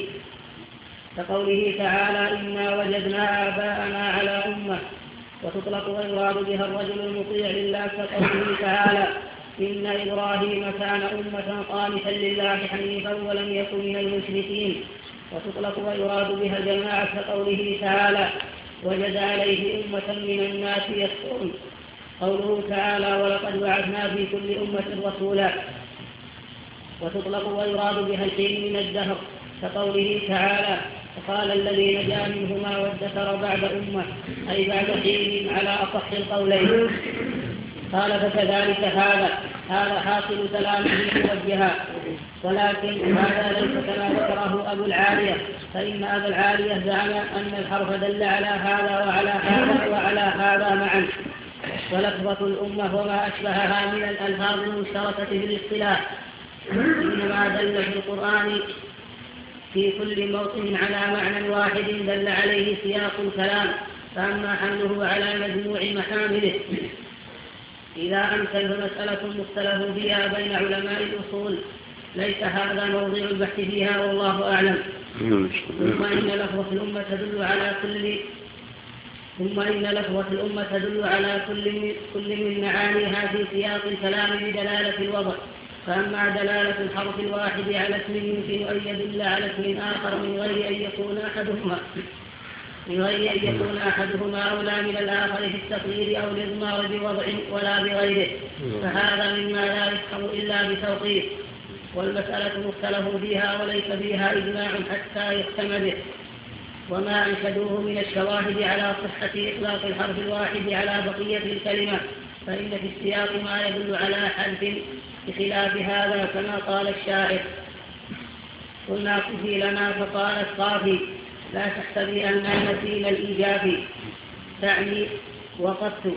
كقوله تعالى إنا وجدنا آباءنا على أمة، وتطلق ويراد بها الرجل المطيع لله، كقوله تعالى إن إبراهيم كان أمة قانتا لله حنيفا ولم يكن من المشركين، وتطلق ويراد بها الجماعة، كقوله تعالى وجد عليه أمة من الناس يسكون، قوله تعالى ولقد بعثنا في كل أمة رسولا. وتطلق ويراد بها الحين من الدهر، كقوله تعالى فقال الذي نجا منهما وادكر بعد أمة، أي بعد حين على أصح القولين. قال فكذلك هذا هذا حاصل كلامه موجها، ولكن هذا ليس كما ذكره أبو العالية، فإن أبا العالية زعم أن الحرف دل على هذا وعلى هذا وعلى هذا معا، ولفظة الأمة وما أشبهها من الألفاظ المشتركة في الاصطلاح إنما دل في القرآن في كل موطن على معنى واحد دل عليه سياق الكلام، فأما حمله على مجموع محامله إذا أمكن مسألة مختلف فيها بين علماء الأصول، ليس هذا موضع البحث فيها والله أعلم. ثم إن لفظة الأمة تدل على كل ثم إن لفظة الأمة تدل على كل كل من معانيها في سياق الكلام بدلالة الوضع، فأما دلالة الحرف الواحد على اسم يمكن أن يدل على اسم آخر من غير أن يكون أحدهما من غير أن يكون أحدهما أولى من الآخر في التقدير أو الإضمار بوضع ولا بغيره، فهذا مما لا يفهم إلا بتوقيف، والمسألة مختلف فيها وليس فيها إجماع حتى يحكم به. وما أنشدوه من الشواهد على صحة إطلاق الحرف الواحد على بقية الكلمة، فإن في السياق ما يدل على حذف بخلاف هذا، كما قال الشاعر قلنا قفي لنا فقالت قافي لا تحسبي أننا نسينا الإيجاب، تعني وقفت.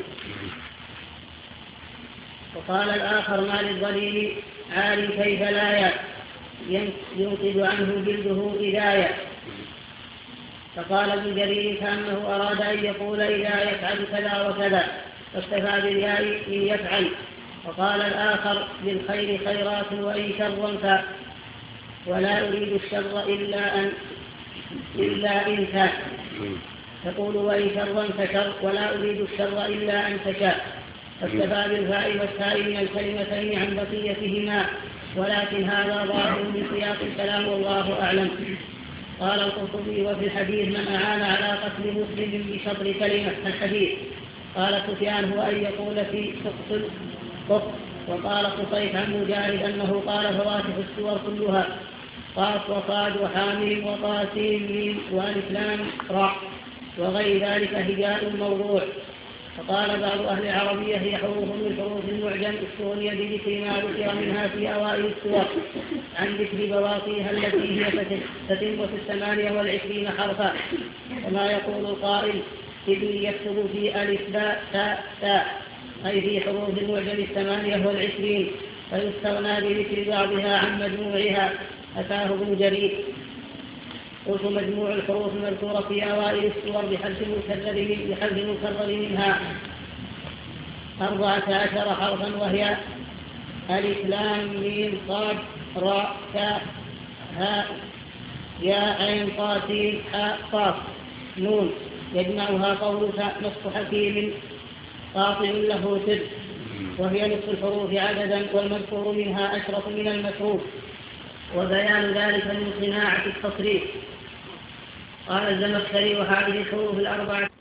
وقال الآخر ما للظليل عال كيف لا ينقذ عنه جلده إذاية، فقال ابن جرير كأنه أراد أن يقول إذا يفعل كذا وكذا، فاكتفى بالياء إن يفعل. وقال الآخر بالخير خيرات وإن شرا ولا أريد الشر إلا أن إلا إن كان، تقول وإن شرا فشر ولا أريد الشر إلا أن تشاء، فاكتفى بالفاء والتاء من الكلمتين عن بقيتهما، ولكن هذا ظاهر من سياق الكلام والله أعلم. قال القرطبي وفي الحديث من أعان على قتل مسلم بشطر كلمة الحديث. قال سفيان هو أن يقول في تقتل قط. وقال قصيف عن مجاهد أنه قال فواتح السور كلها قاف وصاد وحامل وطاسين ميم والف لام راء وغير ذلك هجاء موضوع. فقال بعض أهل العربية هي حروف من حروف المعجم استغني بذكر ما ذكر منها في أوائل السور عن ذكر بواقيها التي هي تتم في الثمانية والعشرين حرفا، وما يقول القائل ابني يكتب في ألف باء تاء تاء، أي في حروف المعجم الثمانية والعشرين، فيستغنى بذكر بعضها عن مجموعها. أتاه ابن جرير. قلت مجموع الحروف المذكورة في أوائل السور بحذف المكرر منها أربعة عشر حرفا، وهي ألف لام ميم صاد راء تاء هاء ياء عين قاسين حاء قاف نون، يجمعها قولك نصف حكيم قاطع له سر، وهي نصف الحروف عددا، والمذكور منها أشرف من المشروف، وبيان ذلك من صناعة التصريف. قال الزمخشري وهذه الحروف الأربعة